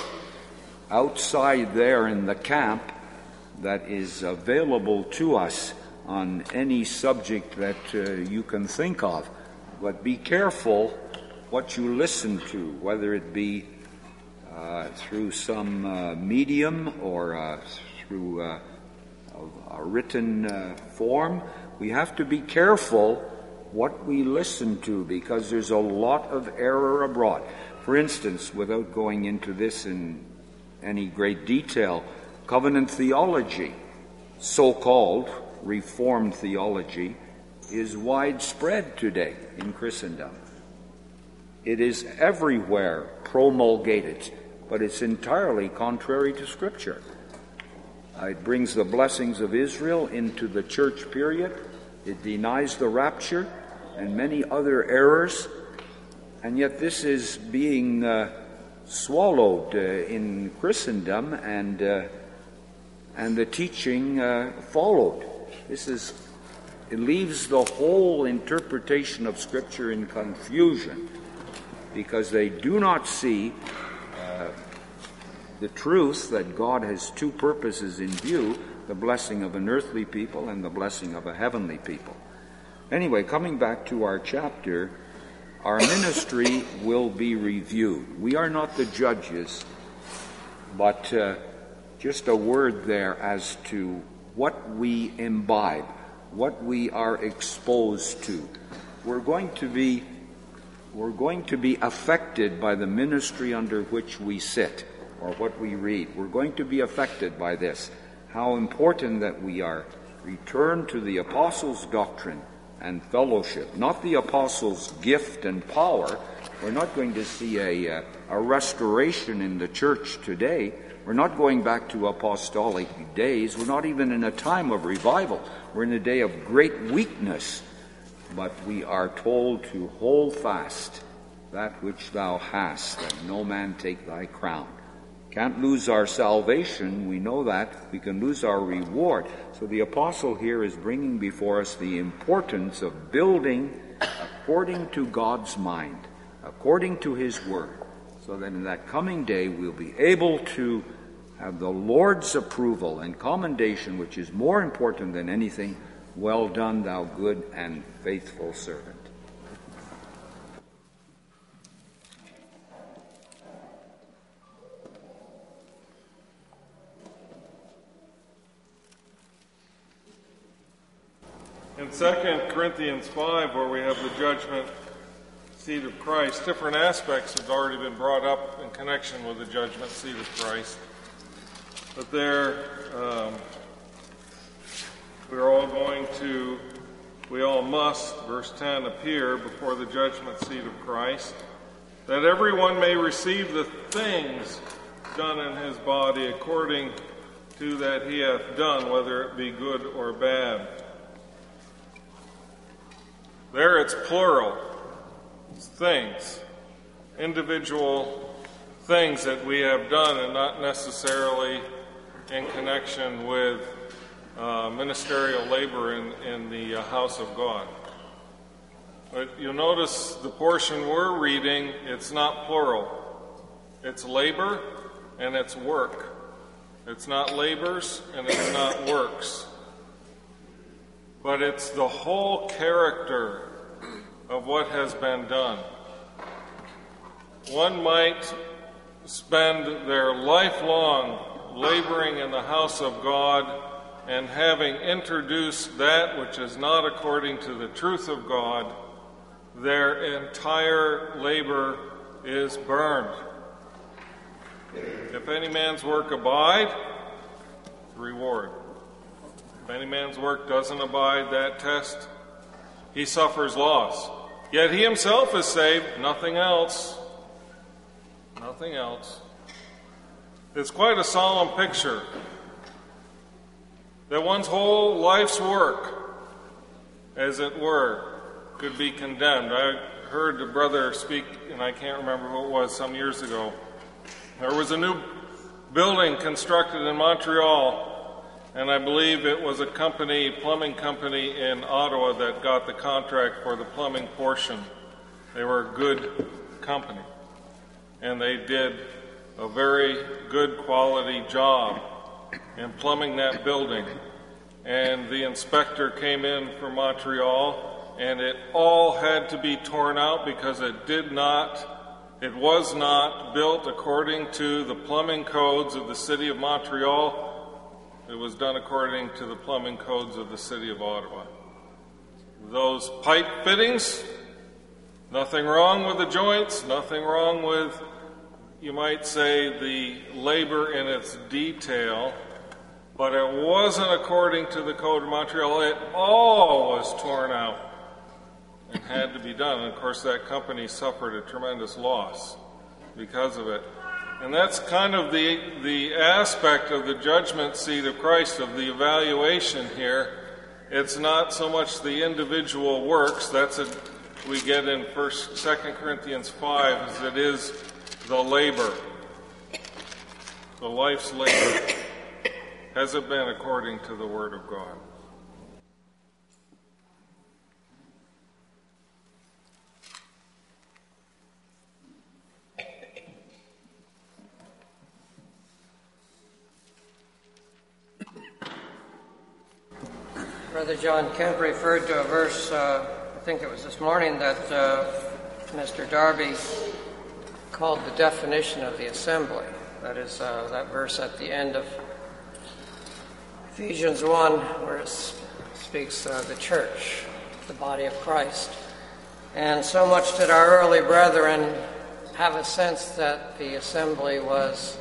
outside there in the camp that is available to us on any subject that uh, you can think of. But be careful what you listen to, whether it be Uh, through some uh, medium or uh, through uh, a, a written uh, form. We have to be careful what we listen to, because there's a lot of error abroad. For instance, without going into this in any great detail, covenant theology, so-called Reformed theology, is widespread today in Christendom. It is everywhere promulgated, but it's entirely contrary to Scripture. Uh, it brings the blessings of Israel into the church period. It denies the rapture and many other errors. And yet this is being uh, swallowed uh, in Christendom, and uh, and the teaching uh, followed. This is, it leaves the whole interpretation of Scripture in confusion, because they do not see uh, the truth that God has two purposes in view, the blessing of an earthly people and the blessing of a heavenly people. Anyway, coming back to our chapter, our ministry will be reviewed. We are not the judges, but uh, just a word there as to what we imbibe, what we are exposed to. We're going to be We're going to be affected by the ministry under which we sit, or what we read. We're going to be affected by this. How important that we are returned to the apostles' doctrine and fellowship, not the apostles' gift and power. We're not going to see a, a restoration in the church today. We're not going back to apostolic days. We're not even in a time of revival. We're in a day of great weakness. But we are told to hold fast that which thou hast, that no man take thy crown. Can't lose our salvation, we know that. We can lose our reward. So the apostle here is bringing before us the importance of building according to God's mind, according to his word, so that in that coming day we'll be able to have the Lord's approval and commendation, which is more important than anything. Well done, thou good and faithful servant. In Second Corinthians five, where we have the judgment seat of Christ, different aspects have already been brought up in connection with the judgment seat of Christ. But there, um, we're all going to we all must, verse ten, appear before the judgment seat of Christ, that everyone may receive the things done in his body according to that he hath done, whether it be good or bad. There it's plural. It's things. Individual things that we have done, and not necessarily in connection with uh, ministerial labor in, in the uh, house of God. But you'll notice the portion we're reading, it's not plural. It's labor and it's work. It's not labors and it's not works. But it's the whole character of what has been done. One might spend their lifelong laboring in the house of God and having introduced that which is not according to the truth of God, their entire labor is burned. If any man's work abide, reward. If any man's work doesn't abide that test, he suffers loss. Yet he himself is saved, nothing else. Nothing else. It's quite a solemn picture that one's whole life's work, as it were, could be condemned. I heard a brother speak, and I can't remember who it was, some years ago. There was a new building constructed in Montreal, and I believe it was a company, plumbing company in Ottawa that got the contract for the plumbing portion. They were a good company, and they did a very good quality job in plumbing that building. And the inspector came in from Montreal, and it all had to be torn out because it did not, it was not built according to the plumbing codes of the city of Montreal. It was done according to the plumbing codes of the city of Ottawa. Those pipe fittings, nothing wrong with the joints, nothing wrong with, you might say, the labor in its detail, but it wasn't according to the code of Montreal. It all was torn out and had to be done. And of course, that company suffered a tremendous loss because of it. And that's kind of the, the aspect of the judgment seat of Christ, of the evaluation here. It's not so much the individual works, that's a, we get in First, Second Corinthians five, as it is the labor, the life's labor. Has it been according to the Word of God? Brother John Kemp referred to a verse, uh, I think it was this morning, that uh, Mister Darby called the definition of the assembly. That is uh, that verse at the end of Ephesians one, where it speaks of uh, the church, the body of Christ. And so much did our early brethren have a sense that the assembly was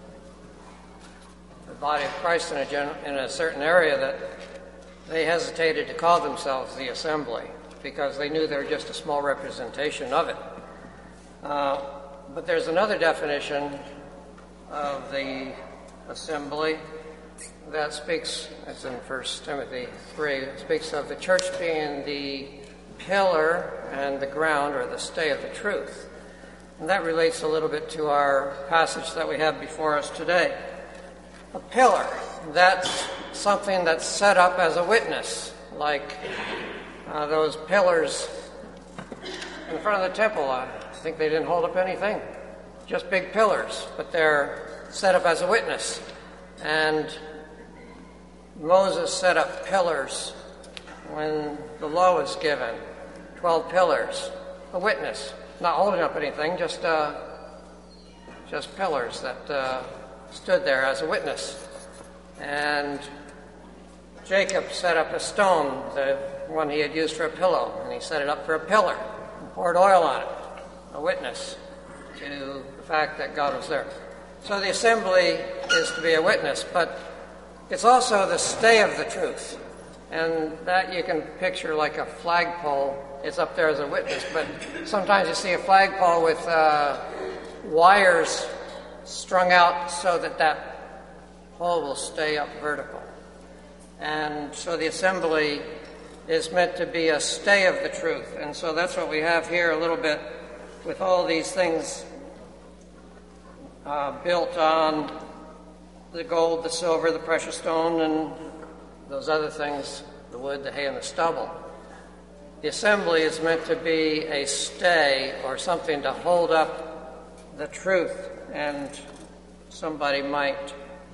the body of Christ in a, gen- in a certain area that they hesitated to call themselves the assembly because they knew they were just a small representation of it. Uh, but there's another definition of the assembly that speaks, it's in First Timothy three, it speaks of the church being the pillar and the ground or the stay of the truth. And that relates a little bit to our passage that we have before us today. A pillar, that's something that's set up as a witness, like uh, those pillars in front of the temple. I think they didn't hold up anything, just big pillars, but they're set up as a witness. And Moses set up pillars when the law was given, twelve pillars, a witness, not holding up anything, just uh, just pillars that uh, stood there as a witness. And Jacob set up a stone, the one he had used for a pillow, and he set it up for a pillar and poured oil on it, a witness to the fact that God was there. So the assembly is to be a witness, but it's also the stay of the truth. And that you can picture like a flagpole. It's up there as a witness, but sometimes you see a flagpole with uh, wires strung out so that that pole will stay up vertical. And so the assembly is meant to be a stay of the truth. And so that's what we have here a little bit with all these things uh, built on the gold, the silver, the precious stone, and those other things, the wood, the hay, and the stubble. The assembly is meant to be a stay or something to hold up the truth, and somebody might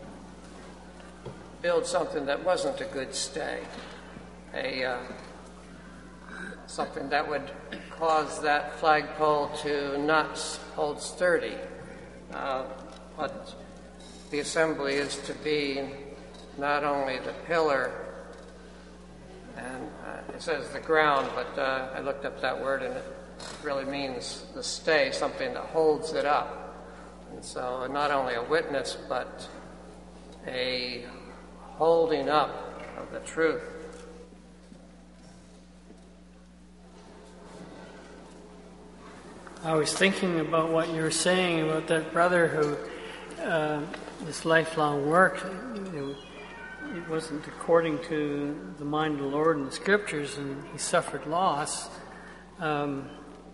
build something that wasn't a good stay, a uh, something that would cause that flagpole to not hold sturdy. Uh, but the assembly is to be not only the pillar, and uh, it says the ground, but uh, I looked up that word and it really means the stay, something that holds it up. And so not only a witness, but a holding up of the truth. I was thinking about what you were saying about that brother who, uh, this lifelong work, you know, it wasn't according to the mind of the Lord and the Scriptures, and he suffered loss. Um,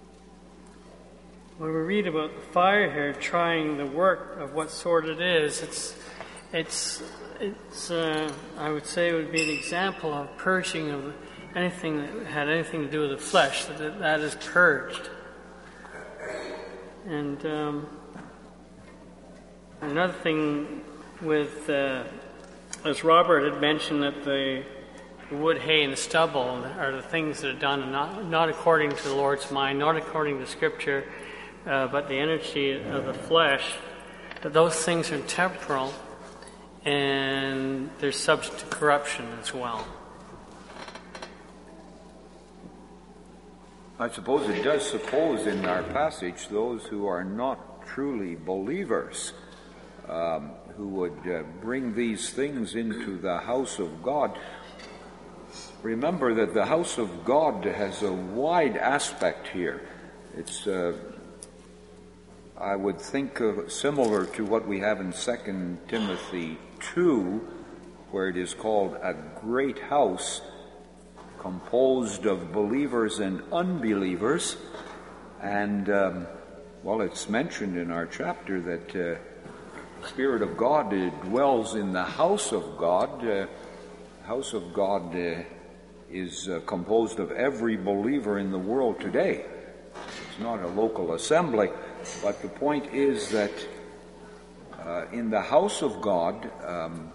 when we read about the fire here trying the work of what sort it is, it's, it's, it's. Uh, I would say it would be an example of purging of anything that had anything to do with the flesh. That that is purged. And um, another thing with. Uh, As Robert had mentioned, that the wood, hay, and the stubble are the things that are done not, not according to the Lord's mind, not according to Scripture, uh, but the energy of the flesh, that those things are temporal and they're subject to corruption as well. I suppose it does suppose in our passage those who are not truly believers, um, who would uh, bring these things into the house of God. Remember that the house of God has a wide aspect here. It's, uh, I would think, uh, similar to what we have in Second Timothy two, where it is called a great house composed of believers and unbelievers. And, um, well, it's mentioned in our chapter that uh, Spirit of God uh, dwells in the house of God. Uh, house of God uh, is uh, composed of every believer in the world today. It's not a local assembly, but the point is that uh, in the house of God, um,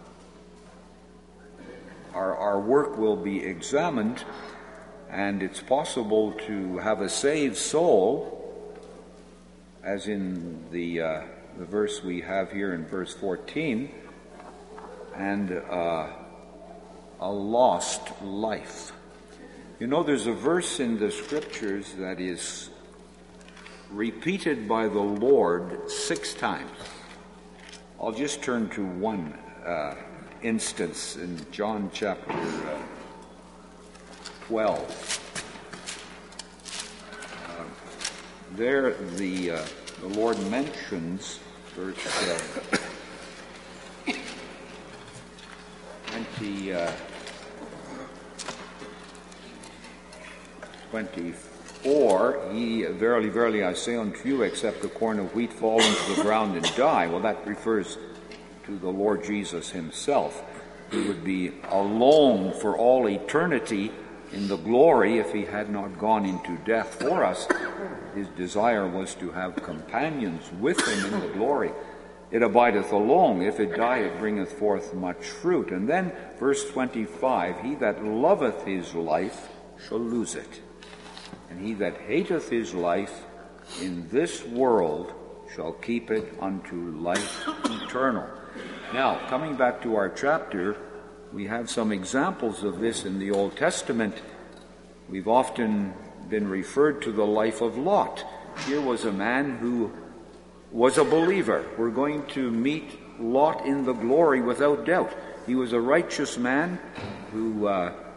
our, our work will be examined, and it's possible to have a saved soul, as in the uh, the verse we have here in verse fourteen, and uh, a lost life. You know, there's a verse in the Scriptures that is repeated by the Lord six times. I'll just turn to one uh, instance in John chapter uh, twelve. Uh, there the, uh, the Lord mentions verse uh, twenty, uh, twenty-four, Ye, verily, verily, I say unto you, except a corn of wheat fall into the ground and die. Well, that refers to the Lord Jesus himself. He would be alone for all eternity in the glory if he had not gone into death for us. His desire was to have companions with him in the glory. It abideth alone. If it die, it bringeth forth much fruit. And then verse twenty-five, he that loveth his life shall lose it. And he that hateth his life in this world shall keep it unto life eternal. Now, coming back to our chapter, we have some examples of this in the Old Testament. We've often been referred to the life of Lot. Here was a man who was a believer. We're going to meet Lot in the glory without doubt. He was a righteous man who uh,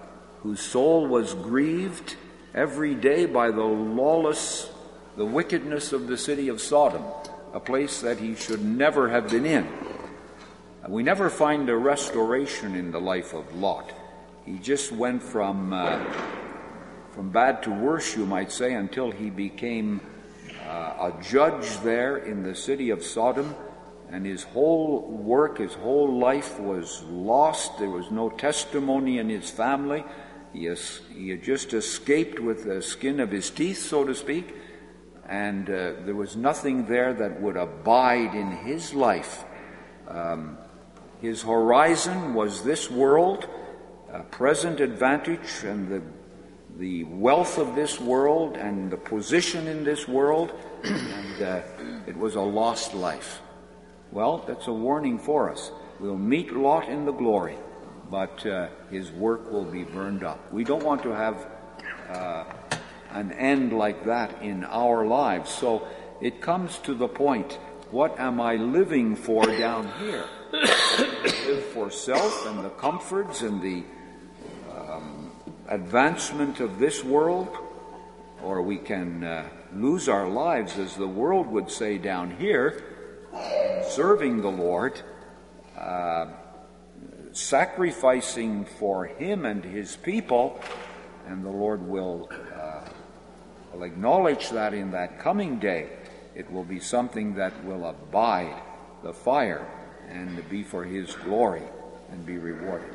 whose soul was grieved every day by the lawless, the wickedness of the city of Sodom, a place that he should never have been in. We never find a restoration in the life of Lot. He just went from uh, from bad to worse, you might say, until he became uh, a judge there in the city of Sodom, and his whole work, his whole life was lost. There was no testimony in his family. He, has, he had just escaped with the skin of his teeth, so to speak, and uh, there was nothing there that would abide in his life. Um, his horizon was this world, uh, present advantage, and the the wealth of this world, and the position in this world, and uh, it was a lost life. Well, that's a warning for us. We'll meet Lot in the glory, but uh, his work will be burned up. We don't want to have uh, an end like that in our lives. So it comes to the point, what am I living for down here? Live for self and the comforts and the um, advancement of this world? Or we can uh, lose our lives, as the world would say down here, serving the Lord, uh, sacrificing for him and his people, and the Lord will, uh, will acknowledge that in that coming day. It will be something that will abide the fire and be for his glory and be rewarded.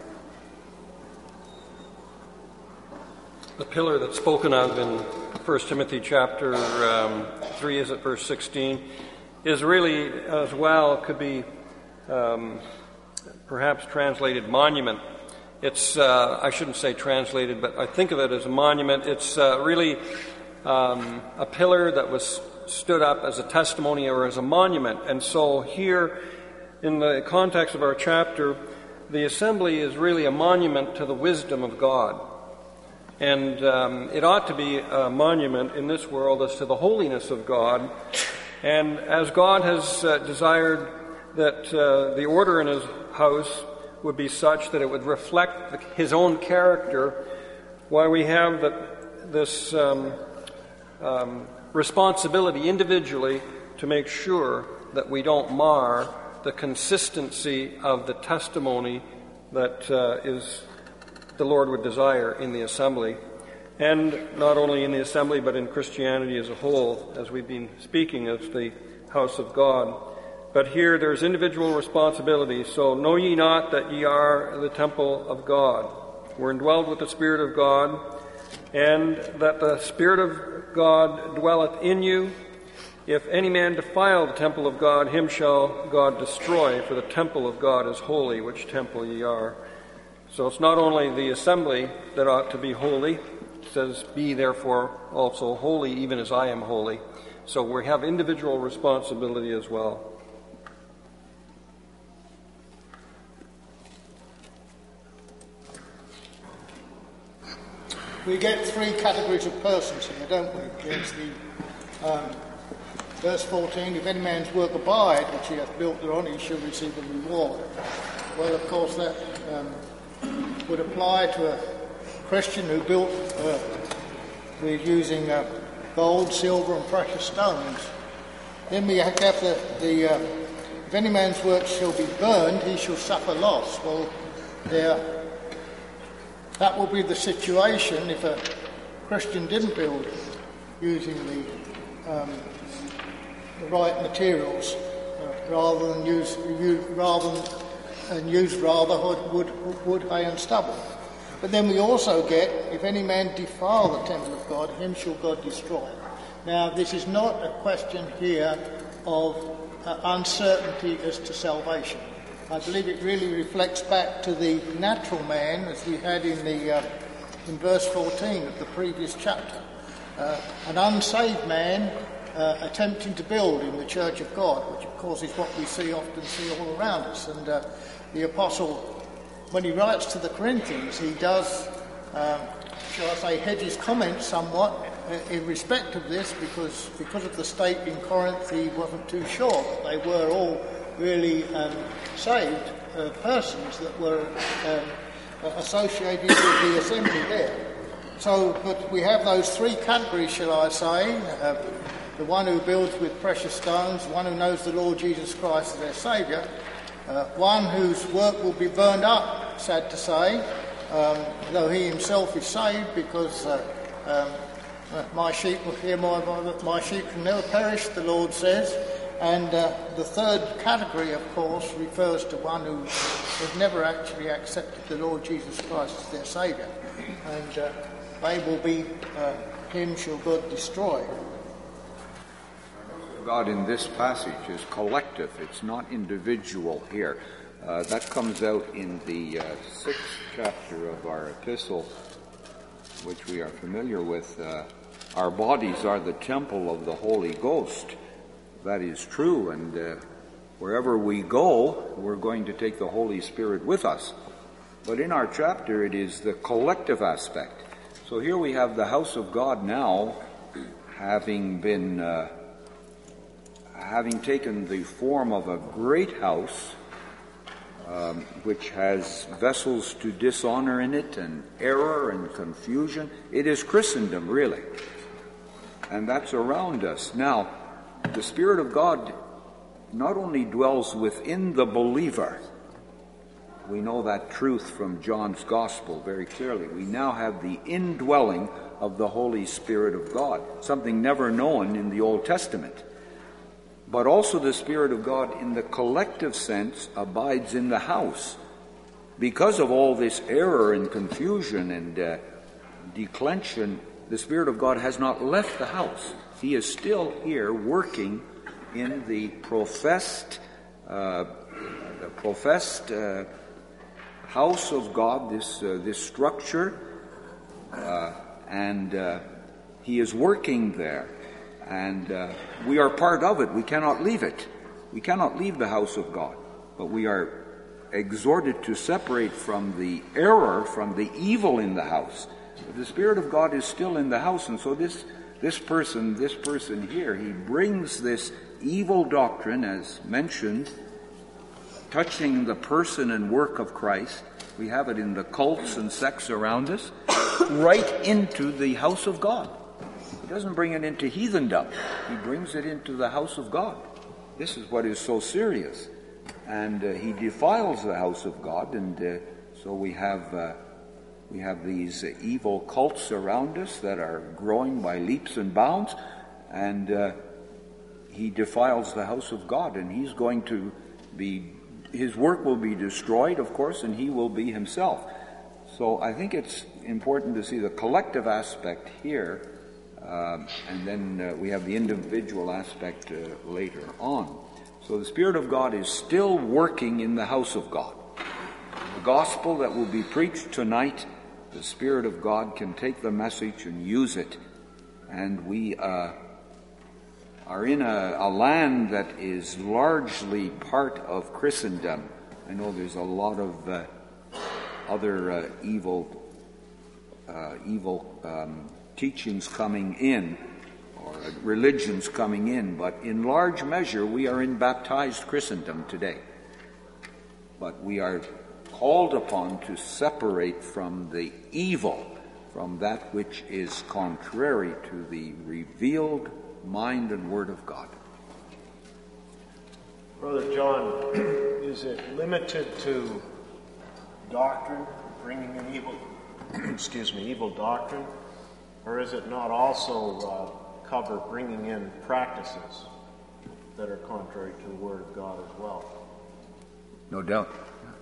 The pillar that's spoken of in First Timothy chapter um, three, is it verse sixteen, is really as well, could be um, perhaps translated monument. It's, uh, I shouldn't say translated, but I think of it as a monument. It's uh, really um, a pillar that was stood up as a testimony or as a monument. And so here, in the context of our chapter, the assembly is really a monument to the wisdom of God. And um, it ought to be a monument in this world as to the holiness of God. And as God has uh, desired that uh, the order in his house would be such that it would reflect the, his own character, why we have that, this um, um, responsibility individually to make sure that we don't mar the consistency of the testimony that uh, is the Lord would desire in the assembly, and not only in the assembly but in Christianity as a whole, as we've been speaking as the house of God. But here there's individual responsibility. So know ye not that ye are the temple of God. We're indwelled with the Spirit of God, and that the Spirit of God dwelleth in you. If any man defile the temple of God, him shall God destroy, for the temple of God is holy, which temple ye are. So it's not only the assembly that ought to be holy. It says, be therefore also holy, even as I am holy. So we have individual responsibility as well. We get three categories of persons here, don't we? There's the um, verse fourteen, if any man's work abide, which he hath built thereon, he shall receive a reward. Well, of course, that um, would apply to a Christian who built uh, with using uh, gold, silver, and precious stones. Then we have the, the uh, if any man's work shall be burned, he shall suffer loss. Well, there. That will be the situation if a Christian didn't build using the, um, the right materials, uh, rather than use, use rather than and use rather wood, wood, hay, and stubble. But then we also get, if any man defile the temple of God, him shall God destroy. Now, this is not a question here of uh, uncertainty as to salvation. I believe it really reflects back to the natural man, as we had in the uh, in verse fourteen of the previous chapter. Uh, an unsaved man uh, attempting to build in the church of God, which of course is what we see often see all around us. And uh, the apostle, when he writes to the Corinthians, he does, uh, shall I say, hedge his comments somewhat uh, in respect of this, because because of the state in Corinth, he wasn't too sure that they were all really um, saved uh, persons that were um, uh, associated with the assembly there. So, but we have those three categories, shall I say, uh, the one who builds with precious stones, one who knows the Lord Jesus Christ as their Saviour, uh, one whose work will be burned up, sad to say, um, though he himself is saved, because uh, um, my sheep will hear my, my, my sheep can never perish, the Lord says. And uh, the third category, of course, refers to one who has never actually accepted the Lord Jesus Christ as their Saviour. And uh, they will be, uh, him shall God destroy. God in this passage is collective. It's not individual here. Uh, that comes out in the uh, sixth chapter of our epistle, which we are familiar with. Uh, our bodies are the temple of the Holy Ghost. That is true, and uh, wherever we go, we're going to take the Holy Spirit with us. But in our chapter, it is the collective aspect. So here we have the house of God now, having been, uh, having taken the form of a great house, um, which has vessels to dishonor in it, and error and confusion. It is Christendom, really. And that's around us. Now, the Spirit of God not only dwells within the believer. We know that truth from John's Gospel very clearly. We now have the indwelling of the Holy Spirit of God, something never known in the Old Testament. But also the Spirit of God in the collective sense abides in the house. Because of all this error and confusion and uh, declension, the Spirit of God has not left the house. He is still here working in the professed, uh, the professed uh, house of God, this uh, this structure, uh, and uh, He is working there, and uh, we are part of it. We cannot leave it. We cannot leave the house of God, but we are exhorted to separate from the error, from the evil in the house. But the Spirit of God is still in the house, and so this. This person, this person here, he brings this evil doctrine, as mentioned, touching the person and work of Christ. We have it in the cults and sects around us, right into the house of God. He doesn't bring it into heathendom. He brings it into the house of God. This is what is so serious. And uh, he defiles the house of God, and uh, so we have... Uh, We have these uh, evil cults around us that are growing by leaps and bounds, and uh, he defiles the house of God, and he's going to be, his work will be destroyed, of course, and he will be himself. So I think it's important to see the collective aspect here, uh, and then uh, we have the individual aspect uh, later on. So the Spirit of God is still working in the house of God. The gospel that will be preached tonight, the Spirit of God can take the message and use it. And we uh, are in a, a land that is largely part of Christendom. I know there's a lot of uh, other uh, evil uh, evil um, teachings coming in, or religions coming in, but in large measure we are in baptized Christendom today. But we are called upon to separate from the evil, from that which is contrary to the revealed mind and word of God. Brother John, is it limited to doctrine, bringing in evil, excuse me, evil doctrine, or is it not also uh, cover bringing in practices that are contrary to the word of God as well? No doubt.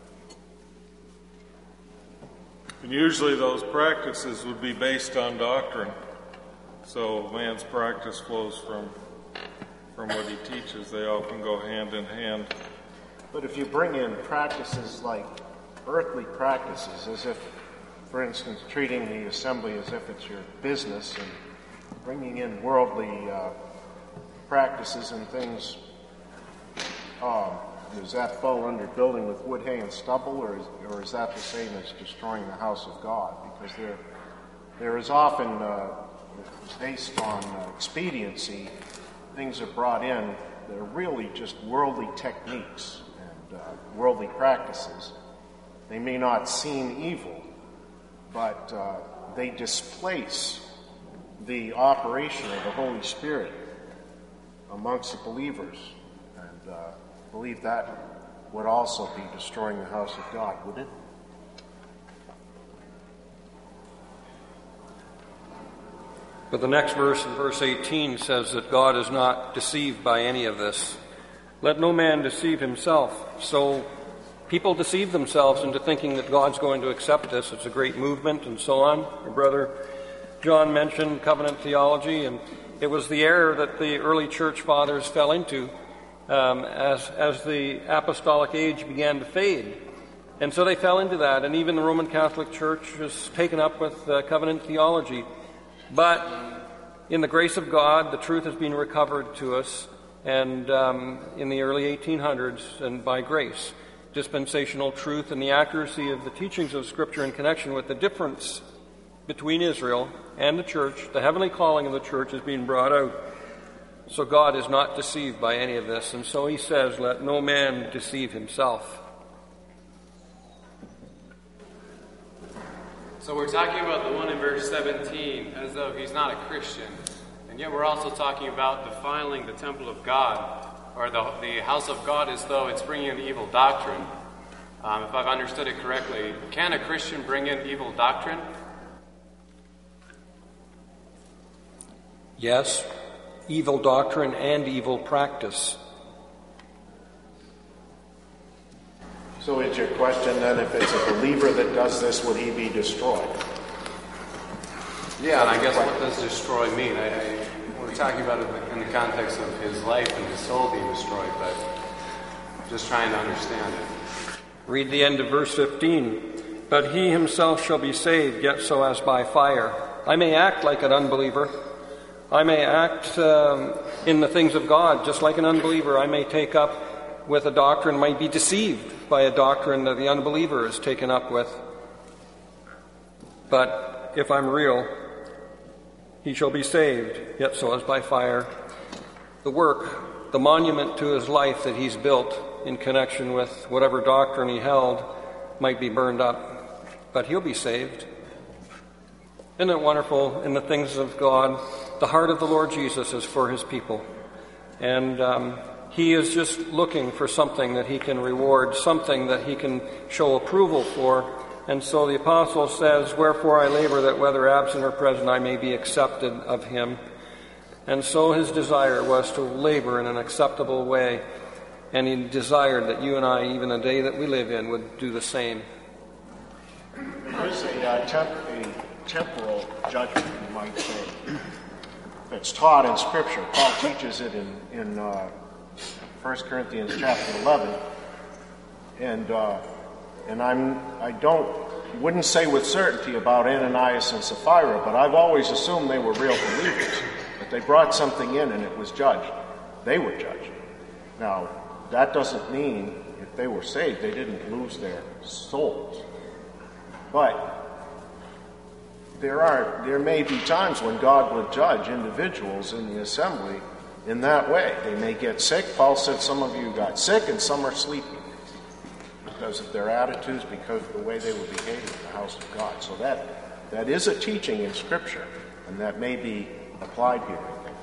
And usually those practices would be based on doctrine. So man's practice flows from from what he teaches. They often go hand in hand. But if you bring in practices like earthly practices, as if, for instance, treating the assembly as if it's your business, and bringing in worldly uh, practices and things, um, does that fall under building with wood, hay, and stubble, or is, or is that the same as destroying the house of God? Because there, there is often, uh, based on uh, expediency, things are brought in that are really just worldly techniques and uh, worldly practices They may not seem evil, but uh, they displace the operation of the Holy Spirit amongst the believers. And uh, I believe that would also be destroying the house of God, wouldn't it? But the next verse, in verse eighteen, says that God is not deceived by any of this. Let no man deceive himself. So people deceive themselves into thinking that God's going to accept this. It's a great movement and so on. Your brother John mentioned covenant theology, and it was the error that the early church fathers fell into um, as, as the apostolic age began to fade. And so they fell into that, and even the Roman Catholic Church was taken up with uh, covenant theology. But in the grace of God, the truth has been recovered to us, and um, in the early eighteen hundreds, and by grace, dispensational truth and the accuracy of the teachings of Scripture in connection with the difference between Israel and the church, the heavenly calling of the church, is being brought out. So God is not deceived by any of this, and so he says, let no man deceive himself. So we're talking about the one in verse seventeen as though he's not a Christian. And yet we're also talking about defiling the temple of God, or the, the house of God, as though it's bringing in evil doctrine. Um, if I've understood it correctly, can a Christian bring in evil doctrine? Yes, evil doctrine and evil practice. So is your question then, if it's a believer that does this, would he be destroyed? Yeah, and I guess what does destroy mean? I, I, we're talking about it in the context of his life and his soul being destroyed, but I'm just trying to understand it. Read the end of verse fifteen. But he himself shall be saved, yet so as by fire. I may act like an unbeliever. I may act um, in the things of God just like an unbeliever. I may take up with a doctrine, might be deceived by a doctrine that the unbeliever is taken up with. But if I'm real, he shall be saved, yet so as by fire. The work, the monument to his life that he's built in connection with whatever doctrine he held might be burned up, but he'll be saved. Isn't it wonderful in the things of God? The heart of the Lord Jesus is for his people. And um, he is just looking for something that he can reward, something that he can show approval for. And so the apostle says, wherefore I labor that whether absent or present I may be accepted of him. And so his desire was to labor in an acceptable way. And he desired that you and I, even the day that we live in, would do the same. There is a, uh, temp- a temporal judgment, you might say, that's taught in Scripture. Paul teaches it in, in uh, First Corinthians chapter eleven. And uh, and I'm, I don't, wouldn't say with certainty about Ananias and Sapphira, but I've always assumed they were real believers. That they brought something in and it was judged. They were judged. Now, that doesn't mean if they were saved, they didn't lose their souls. But there are there may be times when God will judge individuals in the assembly in that way. They may get sick. Paul said some of you got sick and some are sleeping because of their attitudes, because of the way they were behaving in the house of God. So that that is a teaching in Scripture, and that may be applied here,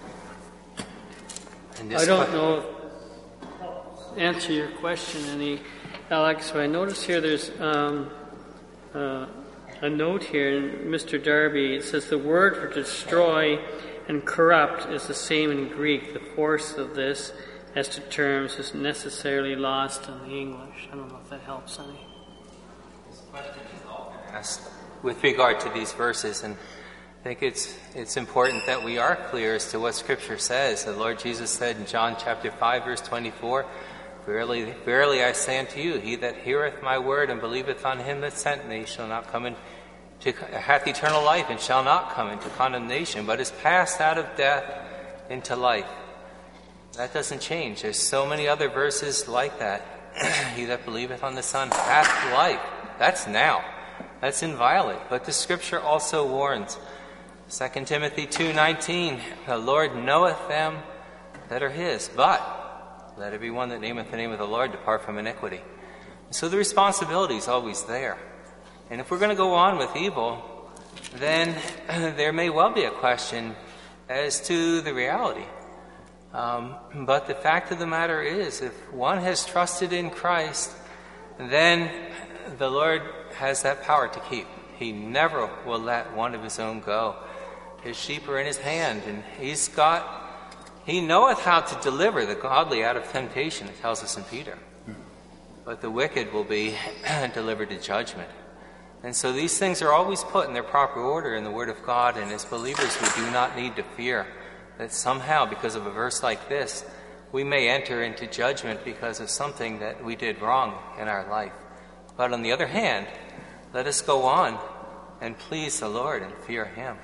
I think. I don't know answer your question any, Alex, but I notice here there's um, uh, a note here in Mister Darby. It says the word for destroy and corrupt is the same in Greek. The force of this as to terms is necessarily lost in the English. I don't know if that helps any. This question is often asked with regard to these verses, and I think it's it's important that we are clear as to what Scripture says. The Lord Jesus said in John chapter five, verse twenty-four, Verily, verily I say unto you, he that heareth my word and believeth on him that sent me shall not come into, hath eternal life, and shall not come into condemnation, but is passed out of death into life. That doesn't change. There's so many other verses like that. He that believeth on the Son hath life. That's now. That's inviolate. But the Scripture also warns. Second Timothy two nineteen, the Lord knoweth them that are his, but let every one that nameth the name of the Lord depart from iniquity. So the responsibility is always there. And if we're going to go on with evil, then there may well be a question as to the reality. Um, but the fact of the matter is, if one has trusted in Christ, then the Lord has that power to keep. He never will let one of his own go. His sheep are in his hand, and he's got, he knoweth how to deliver the godly out of temptation, it tells us in Peter. But the wicked will be delivered to judgment. And so these things are always put in their proper order in the Word of God, and as believers we do not need to fear that somehow, because of a verse like this, we may enter into judgment because of something that we did wrong in our life. But on the other hand, let us go on and please the Lord and fear Him.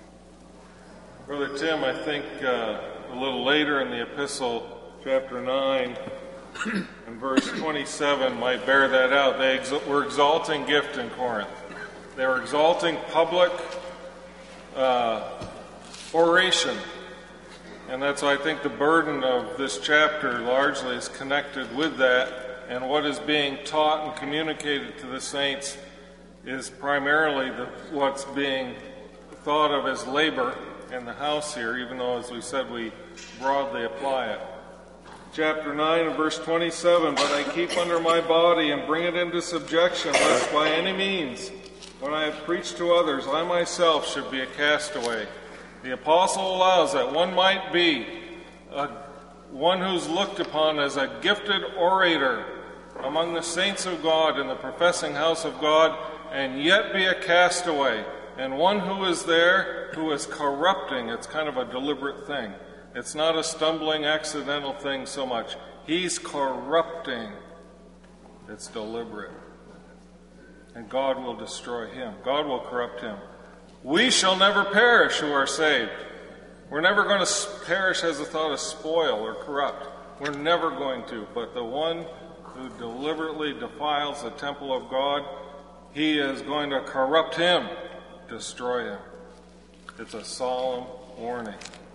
Brother Tim, I think uh, a little later in the epistle, chapter nine, and verse twenty-seven might bear that out. They ex- were exalting gift in Corinth. They were exalting public uh, oration. And that's, I think, the burden of this chapter largely is connected with that. And what is being taught and communicated to the saints is primarily the, what's being thought of as labor in the house here, even though, as we said, we broadly apply it. Chapter nine and verse twenty-seven, but I keep under my body and bring it into subjection, lest by any means, when I have preached to others, I myself should be a castaway. The apostle allows that one might be a, one who's looked upon as a gifted orator among the saints of God in the professing house of God, and yet be a castaway, and one who is there who is corrupting. It's kind of a deliberate thing. It's not a stumbling, accidental thing so much. He's corrupting. It's deliberate. And God will destroy him. God will corrupt him. We shall never perish who are saved. We're never going to perish as a thought of spoil or corrupt. We're never going to. But the one who deliberately defiles the temple of God, he is going to corrupt him, destroy him. It's a solemn warning.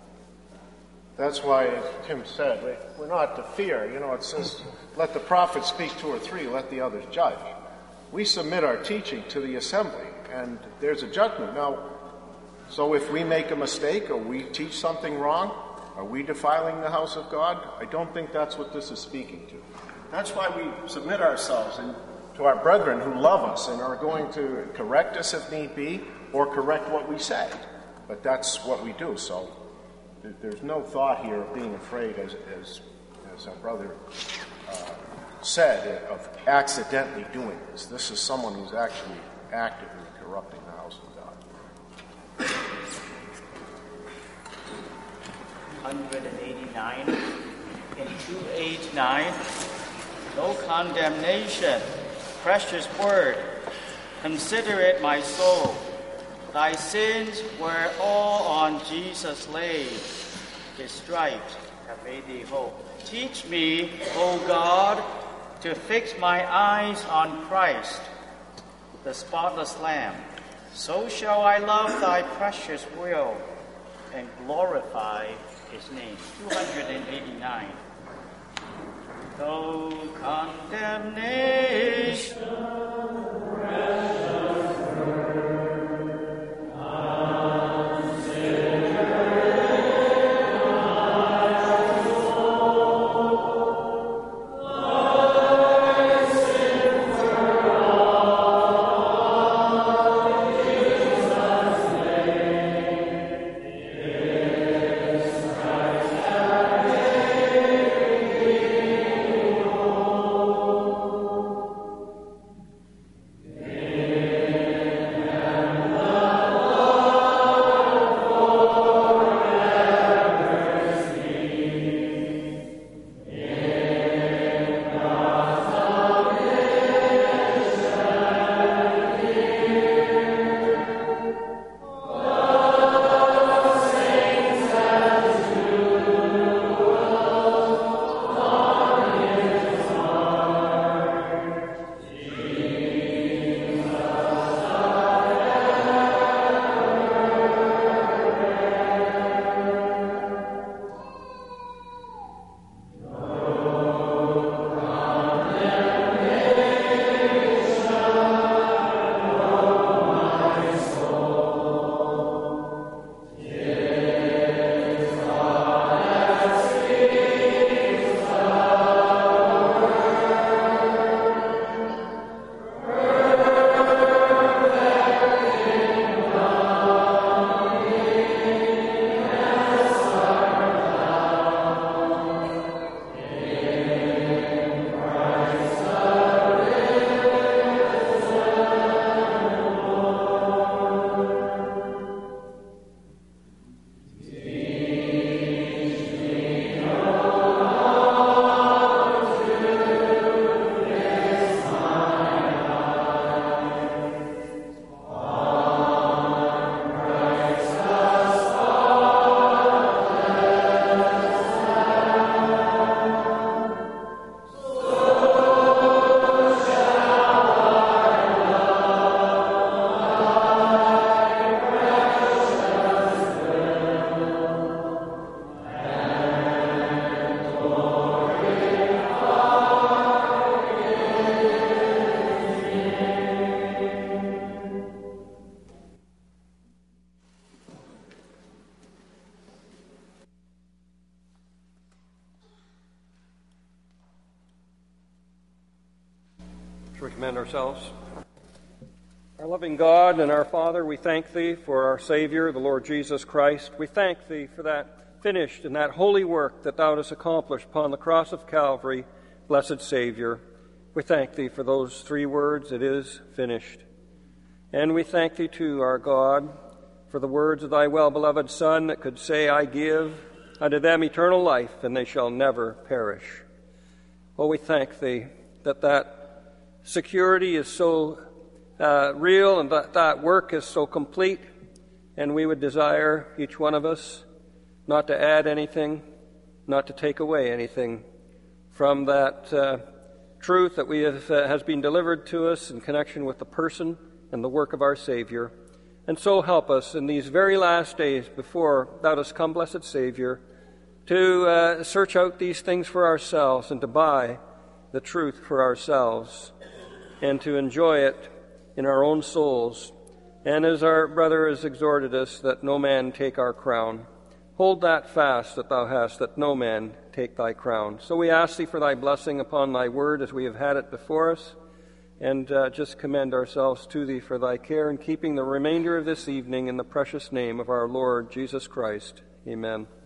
That's why, as Tim said, we're not to fear. You know, it says, let the prophet speak two or three, let the others judge. We submit our teaching to the assembly, and there's a judgment. Now, so if we make a mistake or we teach something wrong, are we defiling the house of God? I don't think that's what this is speaking to. That's why we submit ourselves and to our brethren who love us and are going to correct us if need be, or correct what we say. But that's what we do, so there's no thought here of being afraid, as as, as our brother uh, said, of accidentally doing this. This is someone who's actually actively corrupting the house of God. one eighty-nine. In two eighty-nine, no condemnation, precious word, consider it, my soul. Thy sins were all on Jesus laid. His stripes have made thee whole. Teach me, O God, to fix my eyes on Christ, the spotless Lamb. So shall I love thy precious will and glorify his name. two eighty-nine. No condemnation. ourselves. Our loving God and our Father, we thank Thee for our Savior, the Lord Jesus Christ. We thank Thee for that finished and that holy work that Thou hast accomplished upon the cross of Calvary, blessed Savior. We thank Thee for those three words, it is finished. And we thank Thee too, our God, for the words of Thy well-beloved Son that could say, I give unto them eternal life, and they shall never perish. Oh, we thank Thee that that security is so uh, real and that that work is so complete, and we would desire, each one of us, not to add anything, not to take away anything from that uh, truth that we have, uh, has been delivered to us in connection with the person and the work of our Savior. And so help us in these very last days before Thou dost come, blessed Savior, to uh, search out these things for ourselves and to buy the truth for ourselves and to enjoy it in our own souls. And as our brother has exhorted us, that no man take our crown. Hold that fast that Thou hast, that no man take Thy crown. So we ask Thee for Thy blessing upon Thy word as we have had it before us, and uh, just commend ourselves to Thee for Thy care in keeping the remainder of this evening in the precious name of our Lord Jesus Christ. Amen.